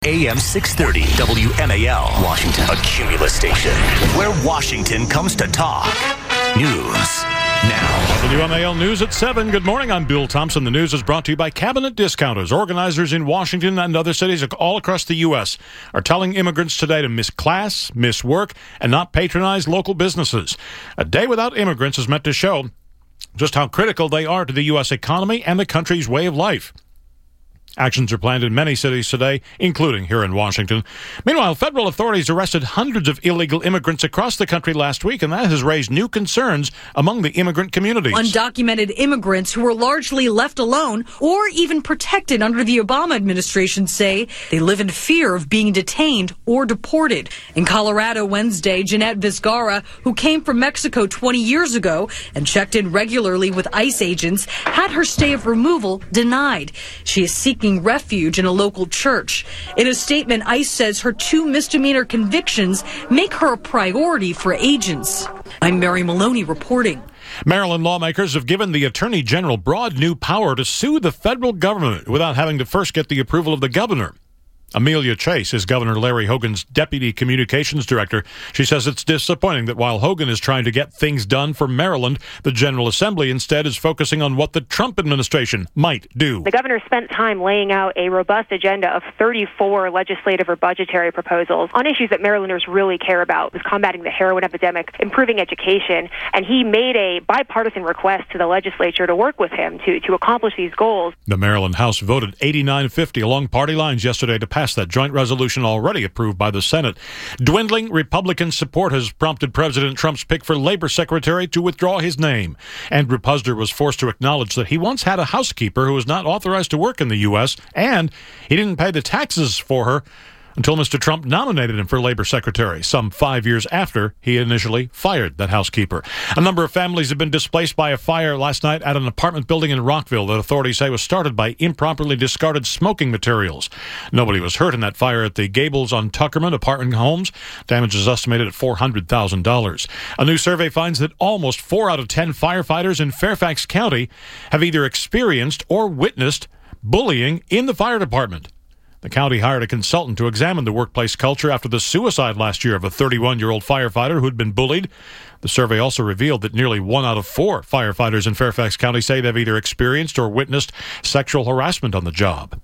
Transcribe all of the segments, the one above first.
AM 630 WMAL, Washington, a Cumulus station, where Washington comes to talk. News now. WMAL News at 7. Good morning, I'm Bill Thompson. The news is brought to you by Cabinet Discounters. Organizers in Washington and other cities all across the U.S. are telling immigrants today to miss class, miss work, and not patronize local businesses. A day without immigrants is meant to show just how critical they are to the U.S. economy and the country's way of life. Actions are planned in many cities today, including here in Washington. Meanwhile, federal authorities arrested hundreds of illegal immigrants across the country last week, and that has raised new concerns among the immigrant communities. Undocumented immigrants who were largely left alone or even protected under the Obama administration say they live in fear of being detained or deported. In Colorado Wednesday, Jeanette Vizgara, who came from Mexico 20 years ago and checked in regularly with ICE agents, had her stay of removal denied. She is seeking refuge in a local church. In a statement, ICE says her 2 misdemeanor convictions make her a priority for agents. I'm Mary Maloney reporting. Maryland lawmakers have given the Attorney General broad new power to sue the federal government without having to first get the approval of the governor. Amelia Chase is Governor Larry Hogan's deputy communications director. She says it's disappointing that while Hogan is trying to get things done for Maryland, the General Assembly instead is focusing on what the Trump administration might do. The governor spent time laying out a robust agenda of 34 legislative or budgetary proposals on issues that Marylanders really care about. It was combating the heroin epidemic, improving education, and he made a bipartisan request to the legislature to work with him to accomplish these goals. The Maryland House voted 89-50 along party lines yesterday to pass that joint resolution already approved by the Senate. Dwindling Republican support has prompted President Trump's pick for Labor Secretary to withdraw his name. Andrew Puzder was forced to acknowledge that he once had a housekeeper who was not authorized to work in the U.S., and he didn't pay the taxes for her until Mr. Trump nominated him for Labor Secretary, some 5 years after he initially fired that housekeeper. A number of families have been displaced by a fire last night at an apartment building in Rockville that authorities say was started by improperly discarded smoking materials. Nobody was hurt in that fire at the Gables on Tuckerman apartment homes. Damage is estimated at $400,000. A new survey finds that almost 4 out of 10 firefighters in Fairfax County have either experienced or witnessed bullying in the fire department. The county hired a consultant to examine the workplace culture after the suicide last year of a 31-year-old firefighter who'd been bullied. The survey also revealed that nearly 1 out of 4 firefighters in Fairfax County say they've either experienced or witnessed sexual harassment on the job.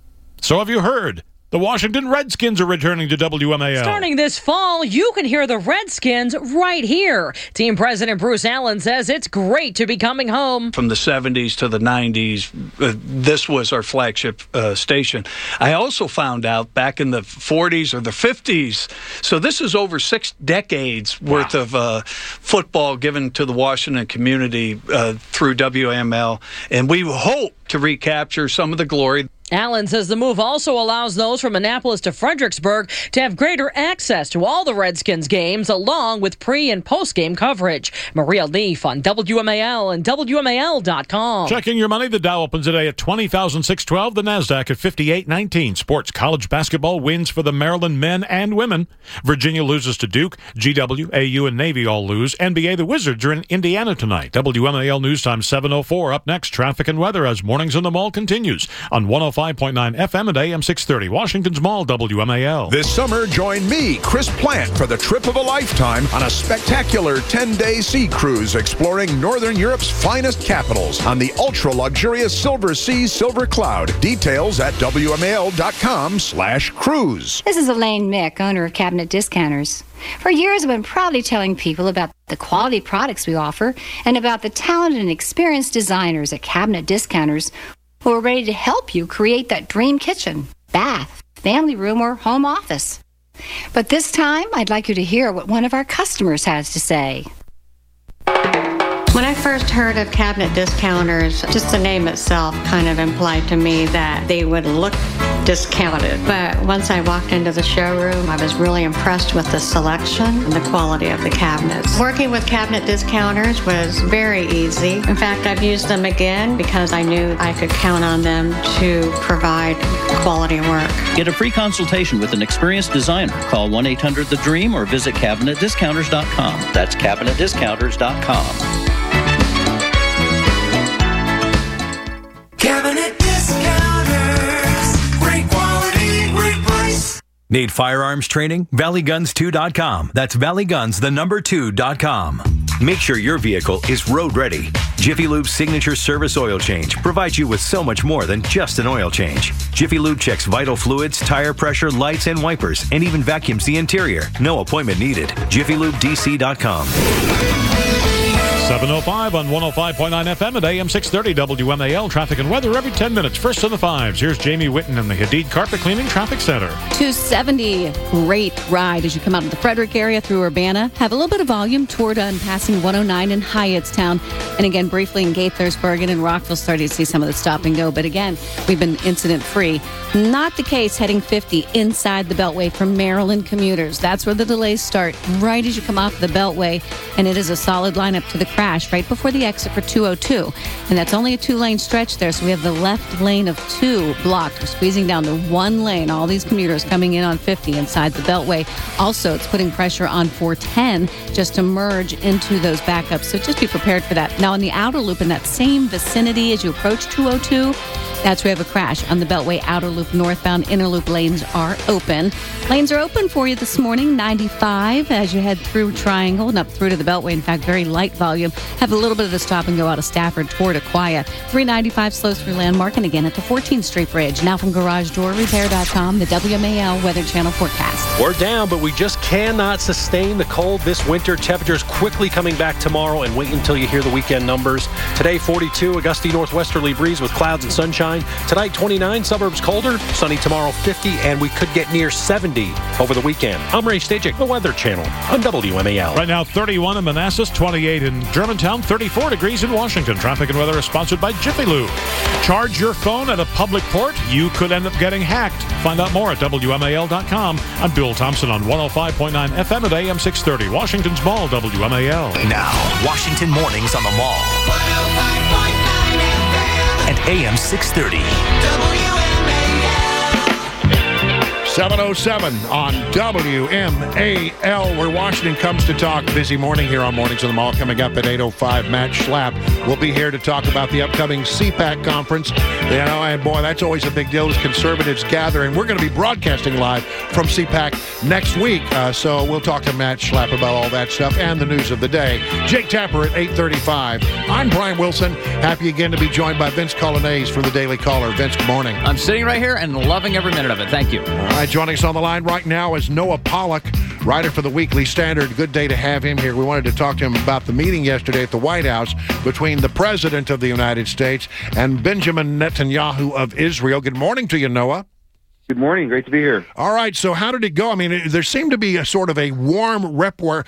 So have you heard? The Washington Redskins are returning to WMAL. Starting this fall, you can hear the Redskins right here. Team President Bruce Allen says it's great to be coming home. From the 70s to the 90s, this was our flagship station. I also found out back in the 40s or the 50s, so this is over 6 decades worth of football given to the Washington community through WML, and we hope to recapture some of the glory. Allen says the move also allows those from Annapolis to Fredericksburg to have greater access to all the Redskins games, along with pre- and post-game coverage. Maria Leaf on WMAL and WMAL.com. Checking your money, the Dow opens today at 20,612, the NASDAQ at 5819. Sports, college basketball wins for the Maryland men and women. Virginia loses to Duke. GW, AU, and Navy all lose. NBA, the Wizards are in Indiana tonight. WMAL News Time 7:04. Up next, traffic and weather as Mornings in the Mall continues on 105.9 FM and AM 630, Washington's Mall, WMAL. This summer, join me, Chris Plant, for the trip of a lifetime on a spectacular 10-day sea cruise exploring Northern Europe's finest capitals on the ultra-luxurious Silver Sea Silver Cloud. Details at WMAL.com/cruise. This is Elaine Mick, owner of Cabinet Discounters. For years, I've been proudly telling people about the quality products we offer and about the talented and experienced designers at Cabinet Discounters who are ready to help you create that dream kitchen, bath, family room, or home office. But this time, I'd like you to hear what one of our customers has to say. When I first heard of Cabinet Discounters, just the name itself kind of implied to me that they would look discounted. But once I walked into the showroom, I was really impressed with the selection and the quality of the cabinets. Working with Cabinet Discounters was very easy. In fact, I've used them again because I knew I could count on them to provide quality work. Get a free consultation with an experienced designer. Call 1-800-THE-DREAM or visit CabinetDiscounters.com. That's CabinetDiscounters.com. Cabinet Discounters. Great quality, great prices. Need firearms training? ValleyGuns2.com. That's ValleyGuns2.com. Make sure your vehicle is road ready. Jiffy Lube's signature service oil change provides you with so much more than just an oil change. Jiffy Lube checks vital fluids, tire pressure, lights, and wipers, and even vacuums the interior. No appointment needed. JiffyLubeDC.com. 7:05 on 105.9 FM at AM 630 WMAL. Traffic and weather every 10 minutes. First in the fives. Here's Jamie Whitten in the Hadid Carpet Cleaning Traffic Center. 270, great ride as you come out of the Frederick area through Urbana. Have a little bit of volume toward and passing 109 in Hyattstown. And again, briefly in Gaithersburg and in Rockville, starting to see some of the stop and go. But again, we've been incident free. Not the case heading 50 inside the Beltway for Maryland commuters. That's where the delays start, right as you come off the Beltway. And it is a solid lineup to the crash right before the exit for 202. And that's only a 2-lane stretch there, so we have the left lane of 2 blocked. We're squeezing down to 1 lane. All these commuters coming in on 50 inside the Beltway. Also, it's putting pressure on 410 just to merge into those backups. So just be prepared for that. Now, in the outer loop, in that same vicinity as you approach 202, that's where we have a crash on the Beltway outer loop northbound. Inner loop lanes are open. Lanes are open for you this morning. 95 as you head through Triangle and up through to the Beltway. In fact, very light volume. Have a little bit of the stop and go out of Stafford toward Aquia. 395 slows through Landmark and again at the 14th Street Bridge. Now from GarageDoorRepair.com, the WMAL Weather Channel forecast. We're down, but we just cannot sustain the cold this winter. Temperatures quickly coming back tomorrow, and wait until you hear the weekend numbers. Today, 42, a gusty northwesterly breeze with clouds and sunshine. Tonight, 29, suburbs colder. Sunny tomorrow, 50, and we could get near 70 over the weekend. I'm Ray Stajic, the Weather Channel on WMAL. Right now, 31 in Manassas, 28 in Germantown, 34 degrees in Washington. Traffic and weather is sponsored by Jiffy Lube. Charge your phone at a public port. You could end up getting hacked. Find out more at WMAL.com. I'm Bill Thompson on 105.9 FM at AM 630. Washington's Mall, WMAL. Now, Washington mornings on the Mall. 105.9 FM. And AM 630. WMAL. 7:07 on WMAL, where Washington comes to talk. Busy morning here on Mornings on the Mall. Coming up at 8:05, Matt Schlapp will be here to talk about the upcoming CPAC conference. You know, and boy, that's always a big deal as conservatives gather. And we're going to be broadcasting live from CPAC next week. So we'll talk to Matt Schlapp about all that stuff and the news of the day. Jake Tapper at 8:35. I'm Brian Wilson. Happy again to be joined by Vince Colonnese from the Daily Caller. Vince, good morning. I'm sitting right here and loving every minute of it. Thank you. All right, joining us on the line right now is Noah Pollack, writer for the Weekly Standard. Good day to have him here. We wanted to talk to him about the meeting yesterday at the White House between the President of the United States and Benjamin Netanyahu of Israel. Good morning to you, Noah. Good morning. Great to be here. All right. So how did it go? I mean, there seemed to be a sort of a warm rapport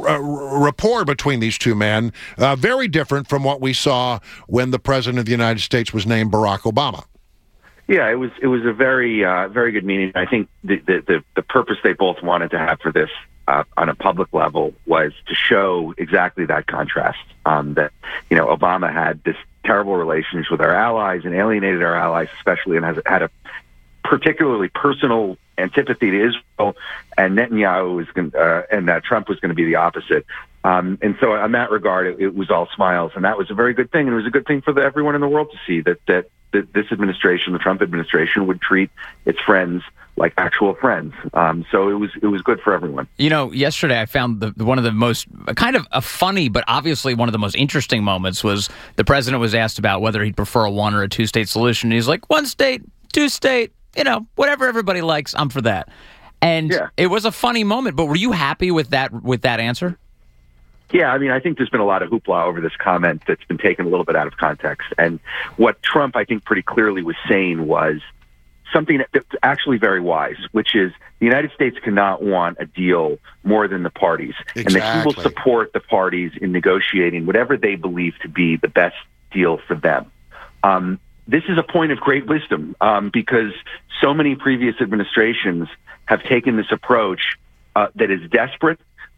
between these two men, very different from what we saw when the President of the United States was named Barack Obama. Yeah, it was a very good meeting. I think the purpose they both wanted to have for this on a public level was to show exactly that contrast. That Obama had this terrible relationship with our allies and alienated our allies, especially, and has had a particularly personal antipathy to Israel, and Netanyahu was and Trump was going to be the opposite. And so, in that regard, it was all smiles, and that was a very good thing. And it was a good thing for everyone in the world to see that this administration, the Trump administration, would treat its friends like actual friends. So it was good for everyone. You know, yesterday I found one of the most kind of a funny, but obviously one of the most interesting moments was the president was asked about whether he'd prefer a 1 or a 2-state solution. He's like, 1 state, 2 state, whatever everybody likes, I'm for that. And It was a funny moment, but were you happy with that answer? Yeah, I mean, I think there's been a lot of hoopla over this comment that's been taken a little bit out of context. And what Trump, I think, pretty clearly was saying was something that's actually very wise, which is the United States cannot want a deal more than the parties. Exactly. And that he will support the parties in negotiating whatever they believe to be the best deal for them. This is a point of great wisdom because so many previous administrations have taken this approach that is desperate,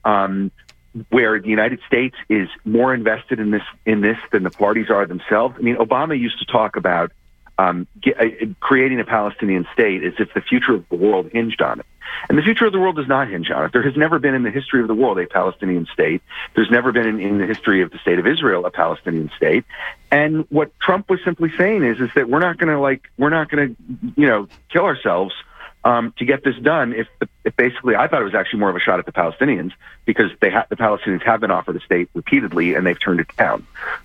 where the United States is more invested in this than the parties are themselves. I mean, Obama used to talk about creating a Palestinian state as if the future of the world hinged on it. And the future of the world does not hinge on it. There has never been in the history of the world a Palestinian state. There's never been in the history of the state of Israel a Palestinian state. And what Trump was simply saying is that we're not going to kill ourselves to get this done if basically I thought it was actually more of a shot at the Palestinians because the Palestinians have been offered a state repeatedly and they've turned it down.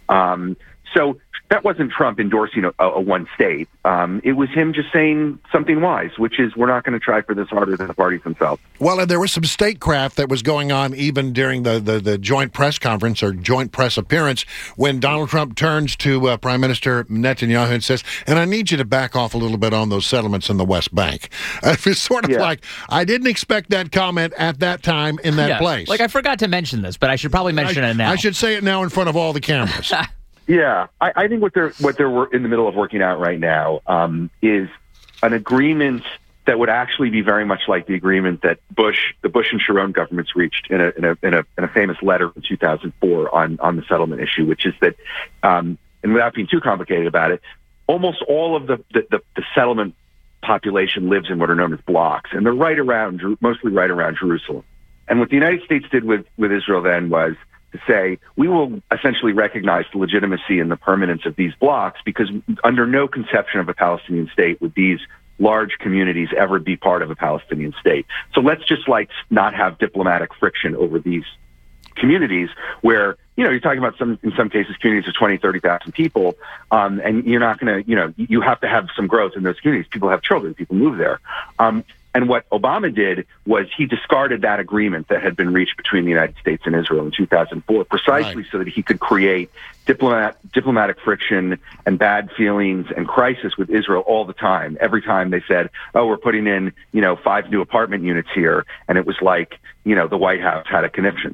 So that wasn't Trump endorsing a one state. It was him just saying something wise, which is we're not going to try for this harder than the parties themselves. Well, and there was some statecraft that was going on even during the joint press conference or joint press appearance when Donald Trump turns to Prime Minister Netanyahu and says, and I need you to back off a little bit on those settlements in the West Bank. It's sort of like, I didn't expect that comment at that time in that place. Like, I forgot to mention this, but I should probably mention it now. I should say it now in front of all the cameras. Yeah, I think what they're in the middle of working out right now is an agreement that would actually be very much like the agreement that the Bush and Sharon governments reached in a famous letter in 2004 on the settlement issue, which is that, and without being too complicated about it, almost all of the settlement population lives in what are known as blocks, and they're mostly right around Jerusalem. And what the United States did with Israel then was to say, we will essentially recognize the legitimacy and the permanence of these blocks because under no conception of a Palestinian state would these large communities ever be part of a Palestinian state. So let's just not have diplomatic friction over these communities where, you're talking about in some cases, communities of 20, 30,000 people, and you're not going to, you have to have some growth in those communities. People have children, people move there. And what Obama did was he discarded that agreement that had been reached between the United States and Israel in 2004, precisely so that he could create diplomatic friction and bad feelings and crisis with Israel all the time. Every time they said, oh, we're putting in, 5 new apartment units here. And it was like, the White House had a conniption.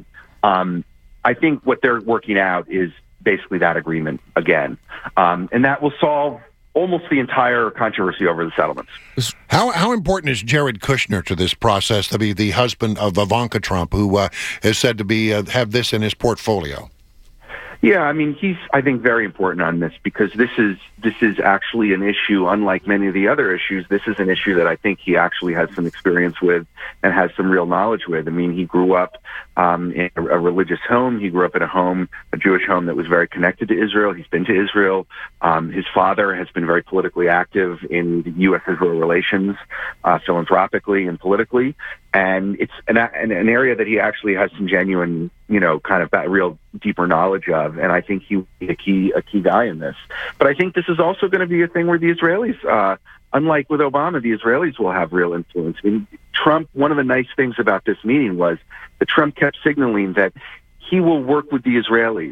I think what they're working out is basically that agreement again. And that will solve almost the entire controversy over the settlements. How important is Jared Kushner to this process, to be the husband of Ivanka Trump, who is said to be have this in his portfolio? Yeah, I mean, he's, I think, very important on this because this is actually an issue, unlike many of the other issues. This is an issue that I think he actually has some experience with and has some real knowledge with. I mean, he grew up in a religious home. He grew up in a Jewish home that was very connected to Israel. He's been to Israel. His father has been very politically active in U.S.-Israel relations, philanthropically and politically. And it's an area that he actually has some genuine, kind of that real deeper knowledge of. And I think he would be a key guy in this. But I think this is also going to be a thing where the Israelis, unlike with Obama, the Israelis will have real influence. I mean, Trump, one of the nice things about this meeting was that Trump kept signaling that he will work with the Israelis.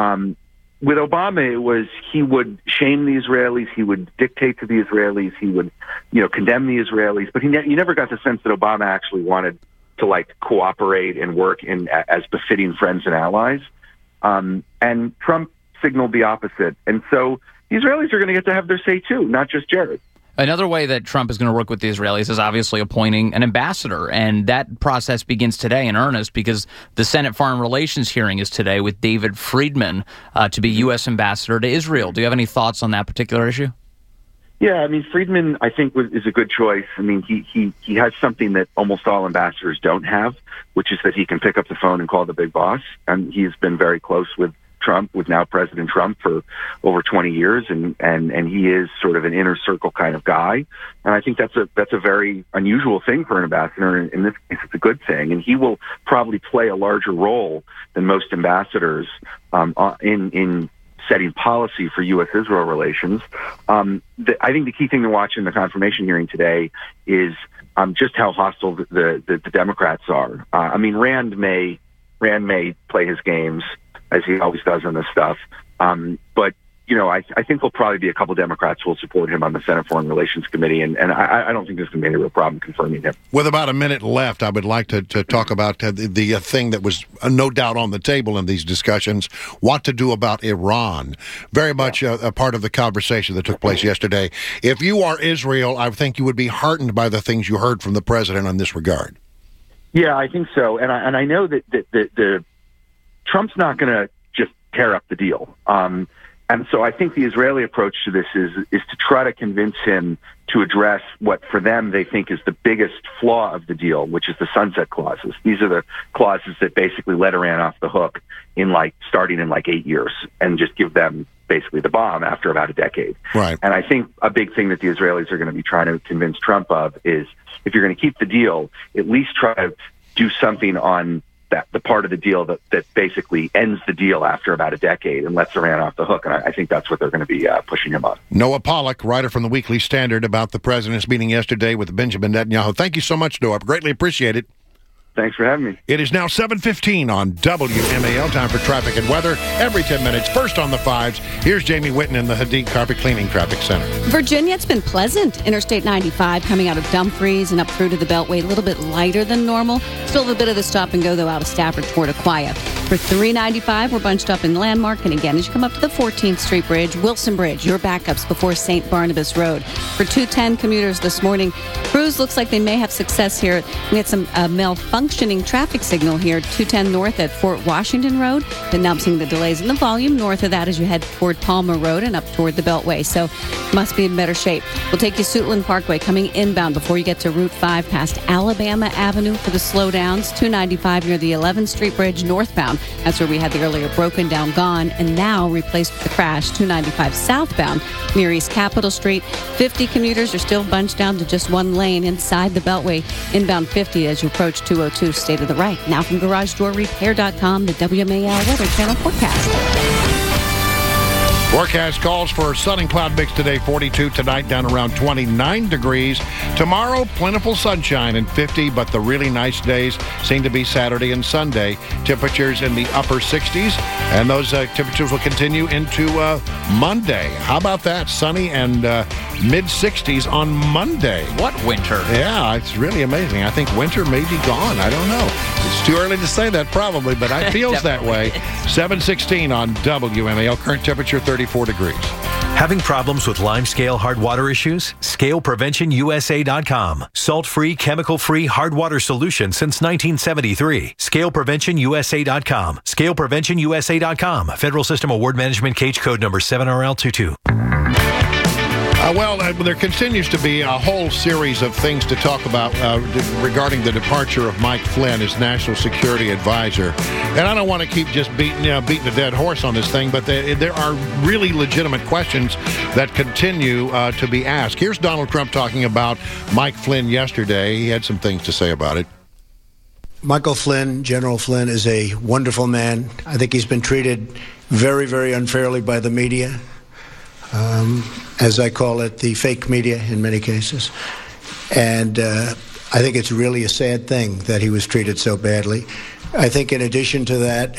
With Obama, it was he would shame the Israelis, he would dictate to the Israelis, he would, condemn the Israelis. But you never got the sense that Obama actually wanted to cooperate and work as befitting friends and allies. And Trump signaled the opposite. And so the Israelis are going to get to have their say too, not just Jared. Another way that Trump is going to work with the Israelis is obviously appointing an ambassador, and that process begins today in earnest because the Senate Foreign Relations hearing is today with David Friedman to be U.S. ambassador to Israel. Do you have any thoughts on that particular issue? Yeah, I mean, Friedman, I think, is a good choice. I mean, he has something that almost all ambassadors don't have, which is that he can pick up the phone and call the big boss, and he's been very close with Trump, with now President Trump, for over 20 years, and he is sort of an inner circle kind of guy. And I think that's a very unusual thing for an ambassador. In this case, it's a good thing, and he will probably play a larger role than most ambassadors in setting policy for U.S.-Israel relations. I think the key thing to watch in the confirmation hearing today is just how hostile the Democrats are. I mean, Rand may play his games, as he always does on this stuff. But, I think there'll probably be a couple Democrats who will support him on the Senate Foreign Relations Committee, and I don't think there's going to be any real problem confirming him. With about a minute left, I would like to talk about the thing that was no doubt on the table in these discussions, what to do about Iran. Very much a part of the conversation that took place yesterday. If you are Israel, I think you would be heartened by the things you heard from the president in this regard. Yeah, I think so. And I know that Trump's not going to just tear up the deal. And so I think the Israeli approach to this is to try to convince him to address what, for them, they think is the biggest flaw of the deal, which is the sunset clauses. These are the clauses that basically let Iran off the hook starting in 8 years and just give them basically the bomb after about a decade. Right. And I think a big thing that the Israelis are going to be trying to convince Trump of is, if you're going to keep the deal, at least try to do something on the part of the deal that basically ends the deal after about a decade and lets Iran off the hook. And I think that's what they're going to be pushing him on. Noah Pollack, writer from the Weekly Standard, about the president's meeting yesterday with Benjamin Netanyahu. Thank you so much, Noah. Greatly appreciate it. Thanks for having me. It is now 7:15 on WMAL. Time for traffic and weather every 10 minutes. First on the 5s, here's Jamie Whitten in the Hadid Carpet Cleaning Traffic Center. Virginia, it's been pleasant. Interstate 95 coming out of Dumfries and up through to the Beltway, a little bit lighter than normal. Still a bit of the stop and go, though, out of Stafford toward Aquia. For 395, we're bunched up in Landmark. And again, as you come up to the 14th Street Bridge, Wilson Bridge, your backups before St. Barnabas Road. For 210 commuters this morning, crews looks like they may have success here. We had some malfunctioning traffic signal here, 210 north at Fort Washington Road. But now I'm seeing the delays in the volume north of that as you head toward Palmer Road and up toward the Beltway. So must be in better shape. We'll take you Suitland Parkway coming inbound before you get to Route 5 past Alabama Avenue for the slowdowns. 295 near the 11th Street Bridge northbound. That's where we had the earlier broken down gone and now replaced with the crash. 295 southbound near East Capitol Street. 50 commuters are still bunched down to just one lane inside the Beltway. Inbound 50 as you approach 202 State of the Right. Now from GarageDoorRepair.com, the WMAL Weather Channel forecast. Forecast calls for sun and cloud mix today, 42 tonight, down around 29 degrees. Tomorrow, plentiful sunshine and 50, but the really nice days seem to be Saturday and Sunday. Temperatures in the upper 60s, and those temperatures will continue into Monday. How about that? Sunny and mid-60s on Monday. What winter? Yeah, it's really amazing. I think winter may be gone. I don't know. It's too early to say that probably, but it feels that way. 7:16 on WMAL. Current temperature 34 degrees. Having problems with limescale hard water issues? ScalePreventionUSA.com. Salt-free, chemical-free hard water solution since 1973. ScalePreventionUSA.com. ScalePreventionUSA.com. Federal System Award Management Cage Code number 7RL22. There continues to be a whole series of things to talk about regarding the departure of Mike Flynn as National Security Advisor. And I don't want to keep just beating a dead horse on this thing, but there are really legitimate questions that continue to be asked. Here's Donald Trump talking about Mike Flynn yesterday. He had some things to say about it. Michael Flynn, General Flynn, is a wonderful man. I think he's been treated very, very unfairly by the media. As I call it, the fake media in many cases. And I think it's really a sad thing that he was treated so badly. I think in addition to that,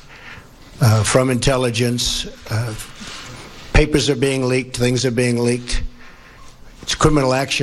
from intelligence, papers are being leaked, things are being leaked. It's criminal act,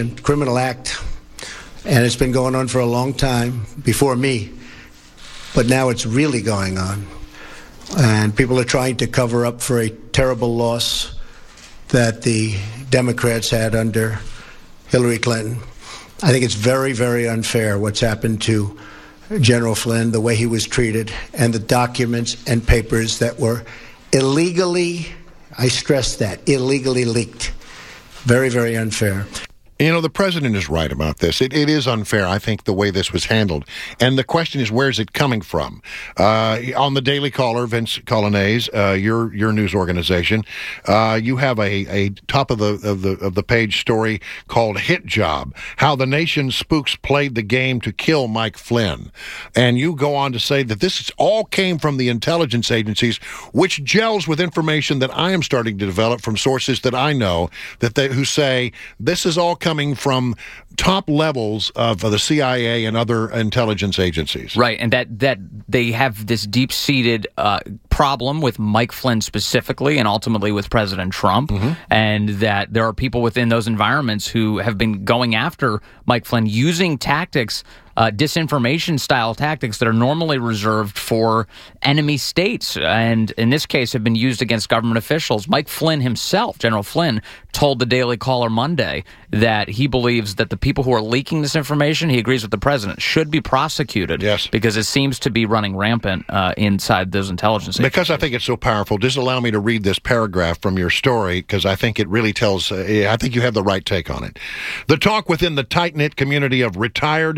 and it's been going on for a long time before me. But now it's really going on. And people are trying to cover up for a terrible loss that the Democrats had under Hillary Clinton. I think it's very, very unfair what's happened to General Flynn, the way he was treated, and the documents and papers that were illegally, I stress that, illegally leaked. Very, very unfair. You know, the president is right about this. It is unfair, I think, the way this was handled. And the question is, where's it coming from? On the Daily Caller, Vince Colonnese, your news organization, you have a top of the page story called "Hit Job: How the Nation's Spooks Played the Game to Kill Mike Flynn." And you go on to say that this all came from the intelligence agencies, which gels with information that I am starting to develop from sources that I know who say this is all coming from top levels of the CIA and other intelligence agencies. Right, and that they have this deep-seated problem with Mike Flynn specifically and ultimately with President Trump, and that there are people within those environments who have been going after Mike Flynn using tactics, disinformation-style tactics that are normally reserved for enemy states, and in this case have been used against government officials. Mike Flynn himself, General Flynn, told the Daily Caller Monday that he believes that the people who are leaking this information, he agrees with the president, should be prosecuted. Yes. Because it seems to be running rampant inside those intelligence agencies. Because I think it's so powerful, just allow me to read this paragraph from your story, because I think it really tells, I think you have the right take on it. The talk within the tight-knit community of retired intelligence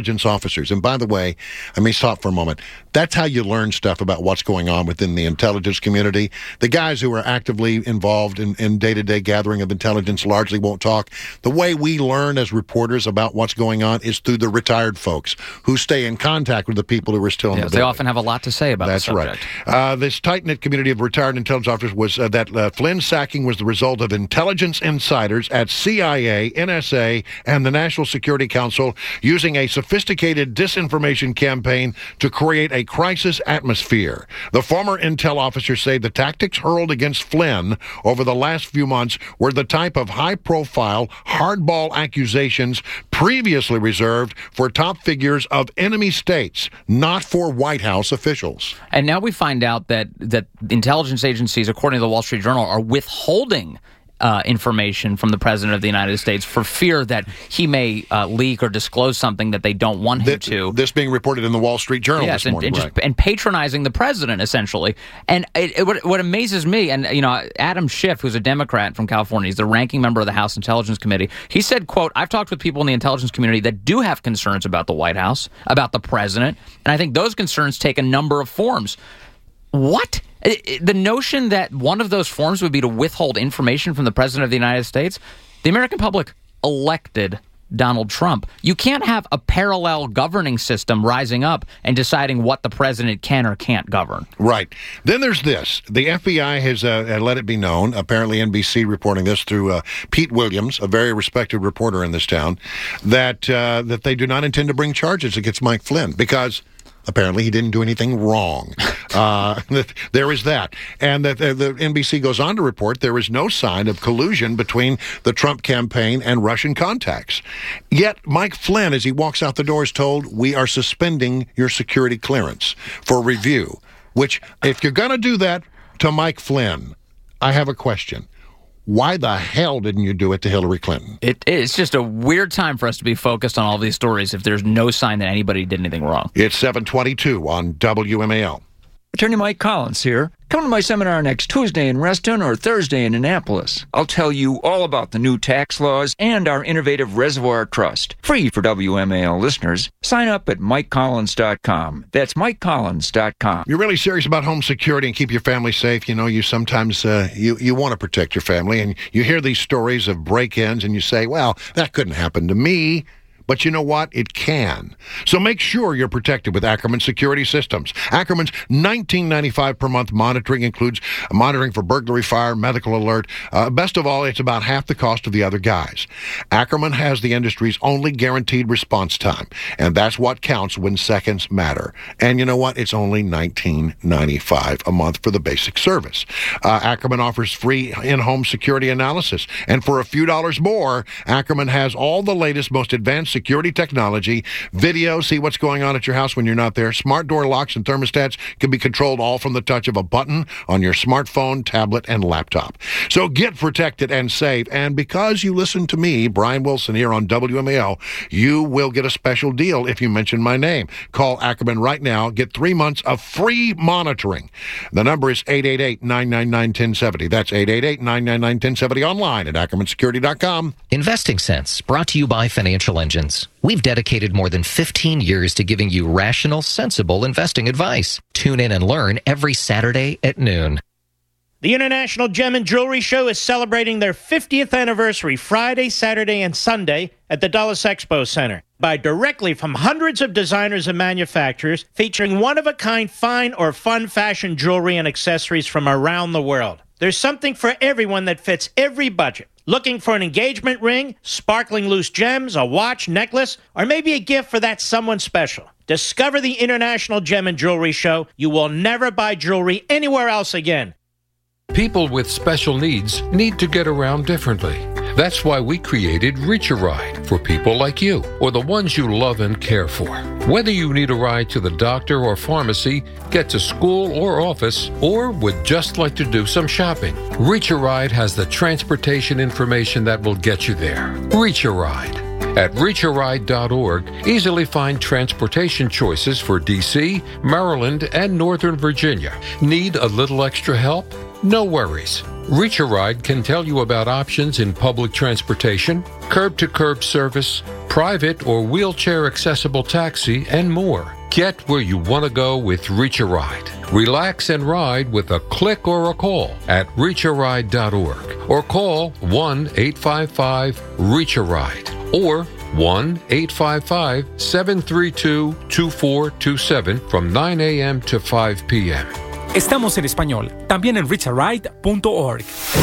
intelligence officers. And by the way, let me stop for a moment. That's how you learn stuff about what's going on within the intelligence community. The guys who are actively involved in day-to-day gathering of intelligence largely won't talk. The way we learn as reporters about what's going on is through the retired folks who stay in contact with the people who are still in the building. They often have a lot to say about the subject. That's right. This tight-knit community of retired intelligence officers was that Flynn sacking was the result of intelligence insiders at CIA, NSA, and the National Security Council using a sophisticated disinformation campaign to create a crisis atmosphere. The former intel officers say the tactics hurled against Flynn over the last few months were the type of high-profile, hardball accusations previously reserved for top figures of enemy states, not for White House officials. And now we find out that intelligence agencies, according to the Wall Street Journal, are withholding information from the President of the United States for fear that he may leak or disclose something that they don't want him to. This being reported in the Wall Street Journal this morning. And patronizing the President, essentially. And what amazes me, and Adam Schiff, who's a Democrat from California, he's the ranking member of the House Intelligence Committee, he said, quote, "I've talked with people in the intelligence community that do have concerns about the White House, about the President, and I think those concerns take a number of forms." What? The notion that one of those forms would be to withhold information from the President of the United States? The American public elected Donald Trump. You can't have a parallel governing system rising up and deciding what the president can or can't govern. Right. Then there's this. The FBI has let it be known, apparently NBC reporting this through Pete Williams, a very respected reporter in this town, that they do not intend to bring charges against Mike Flynn because apparently he didn't do anything wrong. There is that. And the NBC goes on to report there is no sign of collusion between the Trump campaign and Russian contacts. Yet Mike Flynn, as he walks out the door, is told, "We are suspending your security clearance for review." Which, if you're going to do that to Mike Flynn, I have a question. Why the hell didn't you do it to Hillary Clinton? It's just a weird time for us to be focused on all these stories if there's no sign that anybody did anything wrong. It's 7:22 on WMAL. Attorney Mike Collins here. Come to my seminar next Tuesday in Reston or Thursday in Annapolis. I'll tell you all about the new tax laws and our innovative Reservoir Trust. Free for WMAL listeners. Sign up at MikeCollins.com. That's MikeCollins.com. You're really serious about home security and keep your family safe. You sometimes you want to protect your family, and you hear these stories of break-ins, and you say, well, that couldn't happen to me. But you know what? It can. So make sure you're protected with Ackerman Security Systems. Ackerman's $19.95 per month monitoring includes monitoring for burglary, fire, medical alert. Best of all, it's about half the cost of the other guys. Ackerman has the industry's only guaranteed response time, and that's what counts when seconds matter. And you know what? It's only $19.95 a month for the basic service. Ackerman offers free in-home security analysis, and for a few dollars more, Ackerman has all the latest, most advanced security technology, video, see what's going on at your house when you're not there. Smart door locks and thermostats can be controlled all from the touch of a button on your smartphone, tablet, and laptop. So get protected and safe. And because you listen to me, Brian Wilson, here on WMAL, you will get a special deal if you mention my name. Call Ackerman right now. Get 3 months of free monitoring. The number is 888-999-1070. That's 888-999-1070 online at AckermanSecurity.com. Investing Sense, brought to you by Financial Engines. We've dedicated more than 15 years to giving you rational, sensible investing advice. Tune in and learn every Saturday at noon. The International Gem and Jewelry Show is celebrating their 50th anniversary Friday, Saturday, and Sunday at the Dulles Expo Center. Buy directly from hundreds of designers and manufacturers, featuring one-of-a-kind fine or fun fashion jewelry and accessories from around the world. There's something for everyone that fits every budget. Looking for an engagement ring, sparkling loose gems, a watch, necklace, or maybe a gift for that someone special? Discover the International Gem and Jewelry Show. You will never buy jewelry anywhere else again. People with special needs need to get around differently. That's why we created Reach a Ride for people like you or the ones you love and care for. Whether you need a ride to the doctor or pharmacy, get to school or office, or would just like to do some shopping, Reach a Ride has the transportation information that will get you there. Reach a Ride. At reacharide.org, easily find transportation choices for D.C., Maryland, and Northern Virginia. Need a little extra help? No worries. Reach a Ride can tell you about options in public transportation, curb-to-curb service, private or wheelchair-accessible taxi, and more. Get where you want to go with Reach a Ride. Relax and ride with a click or a call at reacharide.org or call 1-855-REACH-A-RIDE or 1-855-732-2427 from 9 a.m. to 5 p.m. Estamos en español, también en reacharide.org.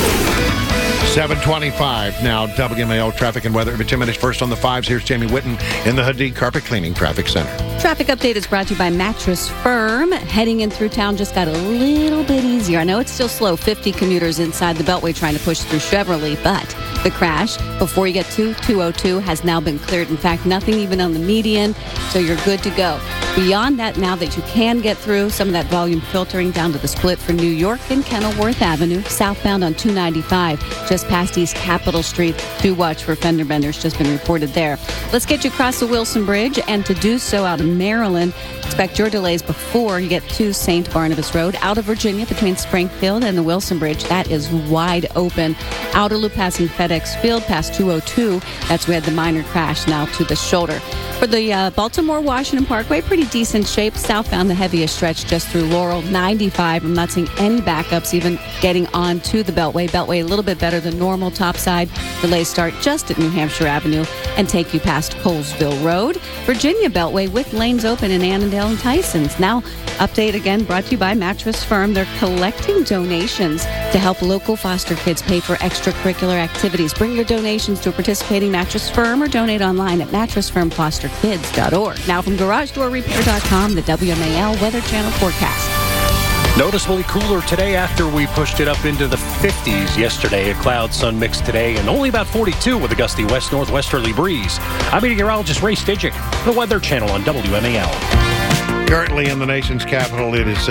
7:25 now. WMAL traffic and weather. Every 10 minutes first on the 5s. Here's Jamie Whitten in the Hadid Carpet Cleaning Traffic Center. Traffic update is brought to you by Mattress Firm. Heading in through town just got a little bit easier. I know it's still slow. 50 commuters inside the Beltway trying to push through Chevrolet, but the crash before you get to 202 has now been cleared. In fact, nothing even on the median, so you're good to go. Beyond that, now that you can get through, some of that volume filtering down to the split for New York and Kenilworth Avenue, southbound on 295, just past East Capitol Street. Do watch for fender benders, just been reported there. Let's get you across the Wilson Bridge, and to do so out of Maryland, expect your delays before you get to St. Barnabas Road. Out of Virginia, between Springfield and the Wilson Bridge, that is wide open. Outer loop passing FedEx Field past 202, that's where we had the minor crash, now to the shoulder. For the Baltimore-Washington Parkway, pretty decent shape. Southbound, the heaviest stretch just through Laurel. 95, I'm not seeing any backups even getting on to the Beltway. Beltway a little bit better than normal topside. Delays start just at New Hampshire Avenue and take you past Colesville Road. Virginia Beltway with lanes open in Annandale and Tysons. Now, update again brought to you by Mattress Firm. They're collecting donations to help local foster kids pay for extracurricular activities. Bring your donations to a participating Mattress Firm or donate online at mattressfirmfosterkids.org. Now from GarageDoorRepair.com, the WMAL Weather Channel forecast. Noticeably cooler today after we pushed it up into the 50s yesterday. A cloud-sun mix today and only about 42 with a gusty west-northwesterly breeze. I'm meteorologist Ray Stidgick, the Weather Channel on WMAL. Currently in the nation's capital, it is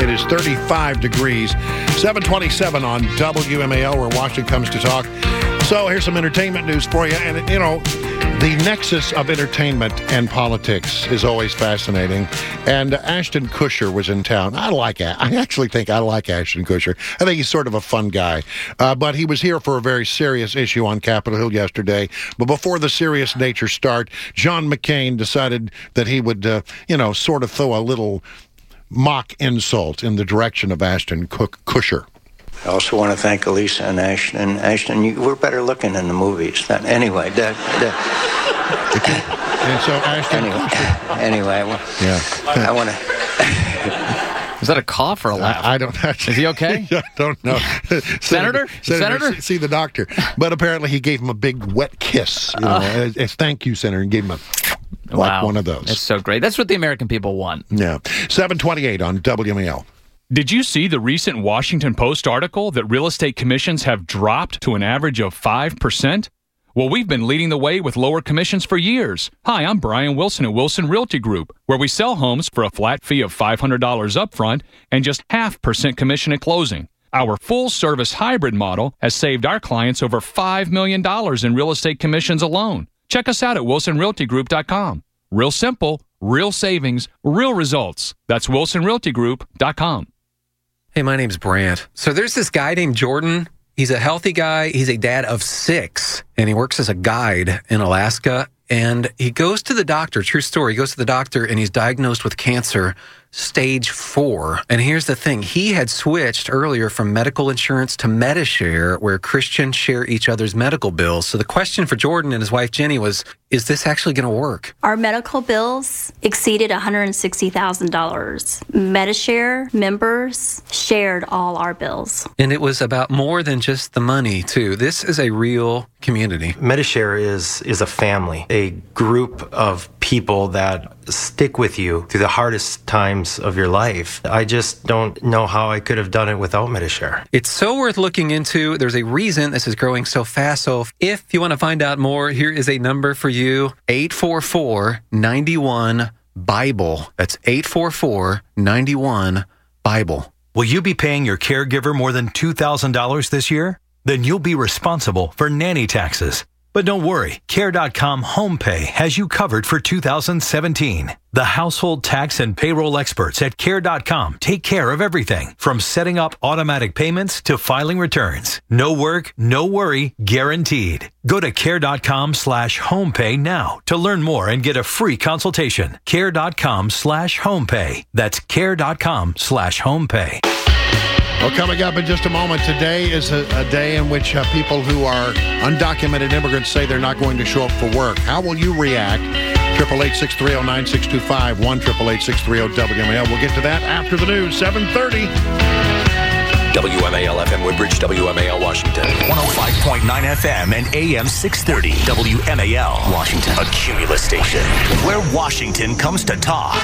35 degrees. 7:27 on WMAL, where Washington comes to talk. So here's some entertainment news for you. And, you know, the nexus of entertainment and politics is always fascinating. And Ashton Kutcher was in town. I actually think I like Ashton Kutcher. I think he's sort of a fun guy. But he was here for a very serious issue on Capitol Hill yesterday. But before the serious nature start, John McCain decided that he would, sort of throw a little mock insult in the direction of Ashton Kutcher. I also want to thank Elisa and Ashton. Ashton, you were better looking in the movies. Anyway, and so Ashton. Anyway, I want to. Is that a cough or a laugh? I don't know. Is he okay? I don't know. Senator? See the doctor. But apparently he gave him a big wet kiss. As thank you, Senator, and gave him one of those. That's so great. That's what the American people want. Yeah. 7:28 on WMAL. Did you see the recent Washington Post article that real estate commissions have dropped to an average of 5%? Well, we've been leading the way with lower commissions for years. Hi, I'm Brian Wilson at Wilson Realty Group, where we sell homes for a flat fee of $500 upfront and just 0.5% commission at closing. Our full-service hybrid model has saved our clients over $5 million in real estate commissions alone. Check us out at wilsonrealtygroup.com. Real simple, real savings, real results. That's wilsonrealtygroup.com. Hey, my name's Brant. So there's this guy named Jordan. He's a healthy guy. He's a dad of 6, and he works as a guide in Alaska. And he goes to the doctor, true story, he goes to the doctor and he's diagnosed with cancer, stage 4. And here's the thing. He had switched earlier from medical insurance to Medi-Share, where Christians share each other's medical bills. So the question for Jordan and his wife Jenny was, is this actually going to work? Our medical bills exceeded $160,000. Medi-Share members shared all our bills. And it was about more than just the money, too. This is a real community. Medi-Share is a family, a group of people that stick with you through the hardest times of your life. I just don't know how I could have done it without Medi-Share. It's so worth looking into. There's a reason this is growing so fast. So if you want to find out more, here is a number for you, 844-91-BIBLE. That's 844-91-BIBLE. Will you be paying your caregiver more than $2,000 this year? Then you'll be responsible for nanny taxes. But don't worry, Care.com HomePay has you covered for 2017. The household tax and payroll experts at Care.com take care of everything from setting up automatic payments to filing returns. No work, no worry, guaranteed. Go to Care.com/HomePay now to learn more and get a free consultation. Care.com/HomePay. That's Care.com/HomePay. Well, coming up in just a moment, today is a day in which people who are undocumented immigrants say they're not going to show up for work. How will you react? 888-630-9625, 1-888-630-WMAL. We'll get to that after the news, 7:30. WMAL FM Woodbridge, WMAL Washington. 105.9 FM and AM 630. WMAL Washington. A Cumulus station where Washington comes to talk.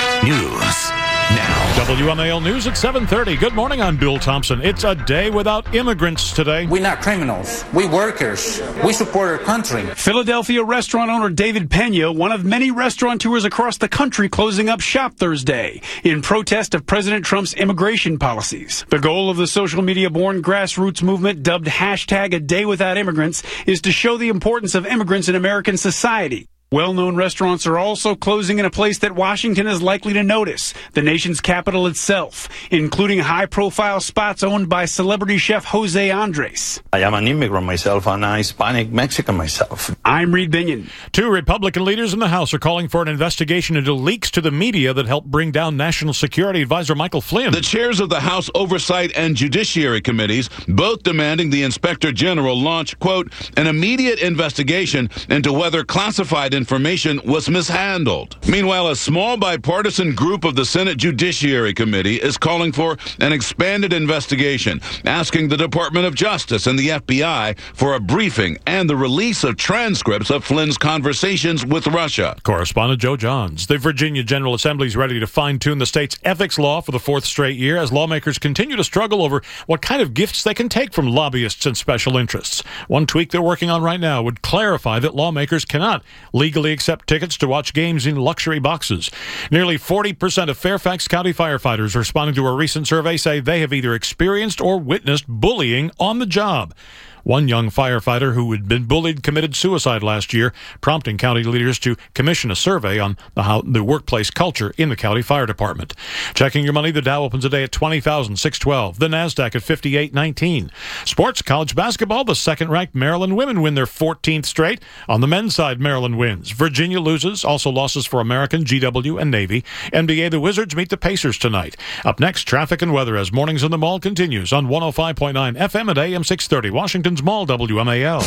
News now. WMAL News at 7:30. Good morning, I'm Bill Thompson. It's a day without immigrants today. We're not criminals. We're workers. We support our country. Philadelphia restaurant owner David Pena, one of many restaurateurs across the country, closing up shop Thursday in protest of President Trump's immigration policies. The goal of the social media-born grassroots movement, dubbed hashtag A Day Without Immigrants, is to show the importance of immigrants in American society. Well-known restaurants are also closing in a place that Washington is likely to notice, the nation's capital itself, including high-profile spots owned by celebrity chef Jose Andres. I am an immigrant myself, and I'm Hispanic Mexican myself. I'm Reed Binion. Two Republican leaders in the House are calling for an investigation into leaks to the media that helped bring down National Security Advisor Michael Flynn. The chairs of the House Oversight and Judiciary Committees, both demanding the Inspector General launch, quote, an immediate investigation into whether classified information was mishandled. Meanwhile, a small bipartisan group of the Senate Judiciary Committee is calling for an expanded investigation, asking the Department of Justice and the FBI for a briefing and the release of transcripts of Flynn's conversations with Russia. Correspondent Joe Johns. The Virginia General Assembly is ready to fine-tune the state's ethics law for the fourth straight year as lawmakers continue to struggle over what kind of gifts they can take from lobbyists and special interests. One tweak they're working on right now would clarify that lawmakers cannot legally accept tickets to watch games in luxury boxes. Nearly 40% of Fairfax County firefighters responding to a recent survey say they have either experienced or witnessed bullying on the job. One young firefighter who had been bullied committed suicide last year, prompting county leaders to commission a survey on the workplace culture in the county fire department. Checking your money, the Dow opens today at 20,612. The NASDAQ at 5819. Sports, college basketball, the second-ranked Maryland women win their 14th straight. On the men's side, Maryland wins. Virginia loses, also losses for American, GW, and Navy. NBA, the Wizards meet the Pacers tonight. Up next, traffic and weather as Mornings in the Mall continues on 105.9 FM at AM 630. Washington's Mall, WMAL.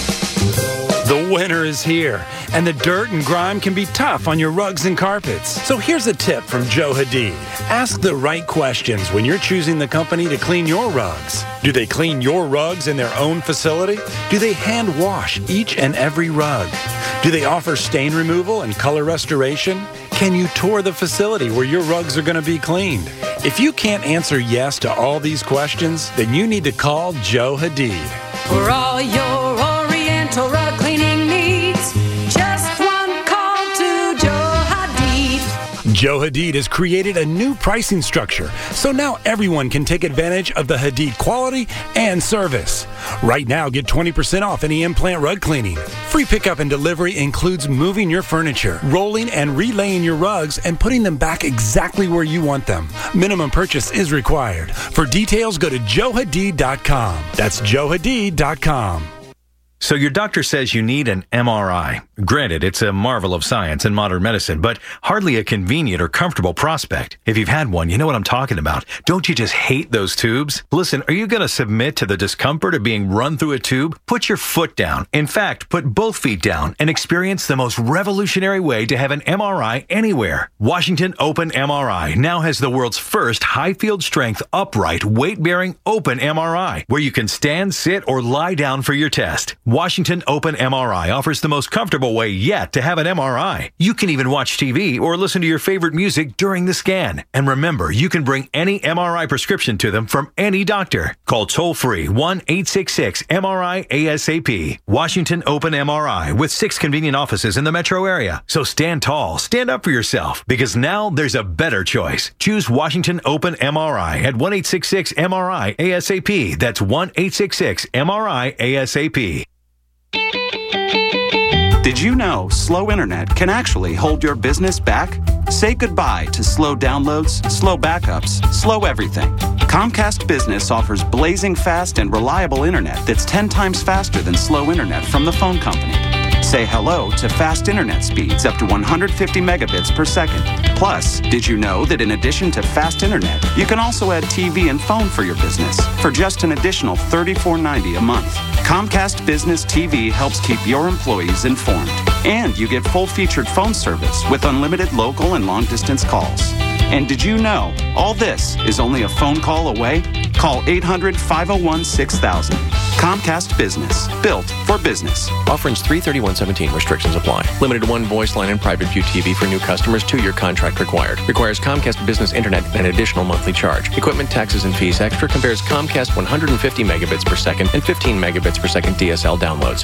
The winter is here, and the dirt and grime can be tough on your rugs and carpets. So here's a tip from Joe Hadid. Ask the right questions when you're choosing the company to clean your rugs. Do they clean your rugs in their own facility? Do they hand wash each and every rug? Do they offer stain removal and color restoration? Can you tour the facility where your rugs are going to be cleaned? If you can't answer yes to all these questions, then you need to call Joe Hadid. For all your Oriental rug cleaning needs, just one call to Joe Hadid. Joe Hadid has created a new pricing structure, so now everyone can take advantage of the Hadid quality and service. Right now, get 20% off any implant rug cleaning. Free pickup and delivery includes moving your furniture, rolling and relaying your rugs, and putting them back exactly where you want them. Minimum purchase is required. For details, go to joehadid.com. That's joehadid.com. So your doctor says you need an MRI. Granted, it's a marvel of science and modern medicine, but hardly a convenient or comfortable prospect. If you've had one, you know what I'm talking about. Don't you just hate those tubes? Listen, are you going to submit to the discomfort of being run through a tube? Put your foot down. In fact, put both feet down and experience the most revolutionary way to have an MRI anywhere. Washington Open MRI now has the world's first high-field strength, upright, weight-bearing open MRI, where you can stand, sit, or lie down for your test. Washington Open MRI offers the most comfortable way yet to have an MRI. You can even watch TV or listen to your favorite music during the scan. And remember, you can bring any MRI prescription to them from any doctor. Call toll-free 1-866-MRI-ASAP. Washington Open MRI with 6 convenient offices in the metro area. So stand tall, stand up for yourself, because now there's a better choice. Choose Washington Open MRI at 1-866-MRI-ASAP. That's 1-866-MRI-ASAP. Did you know slow internet can actually hold your business back? Say goodbye to slow downloads, slow backups, slow everything. Comcast Business offers blazing fast and reliable internet that's 10 times faster than slow internet from the phone company. Say hello to fast internet speeds up to 150 megabits per second. Plus, did you know that in addition to fast internet, you can also add TV and phone for your business for just an additional $34.90 a month? Comcast Business TV helps keep your employees informed. And you get full-featured phone service with unlimited local and long-distance calls. And did you know all this is only a phone call away? Call 800-501-6000. Comcast Business, built for business. Offer ends 3/31/17. Restrictions apply. Limited to one voice line and private view TV for new customers. 2-year contract required. Requires Comcast Business Internet at an additional monthly charge. Equipment, taxes, and fees extra. Compares Comcast 150 megabits per second and 15 megabits per second DSL downloads.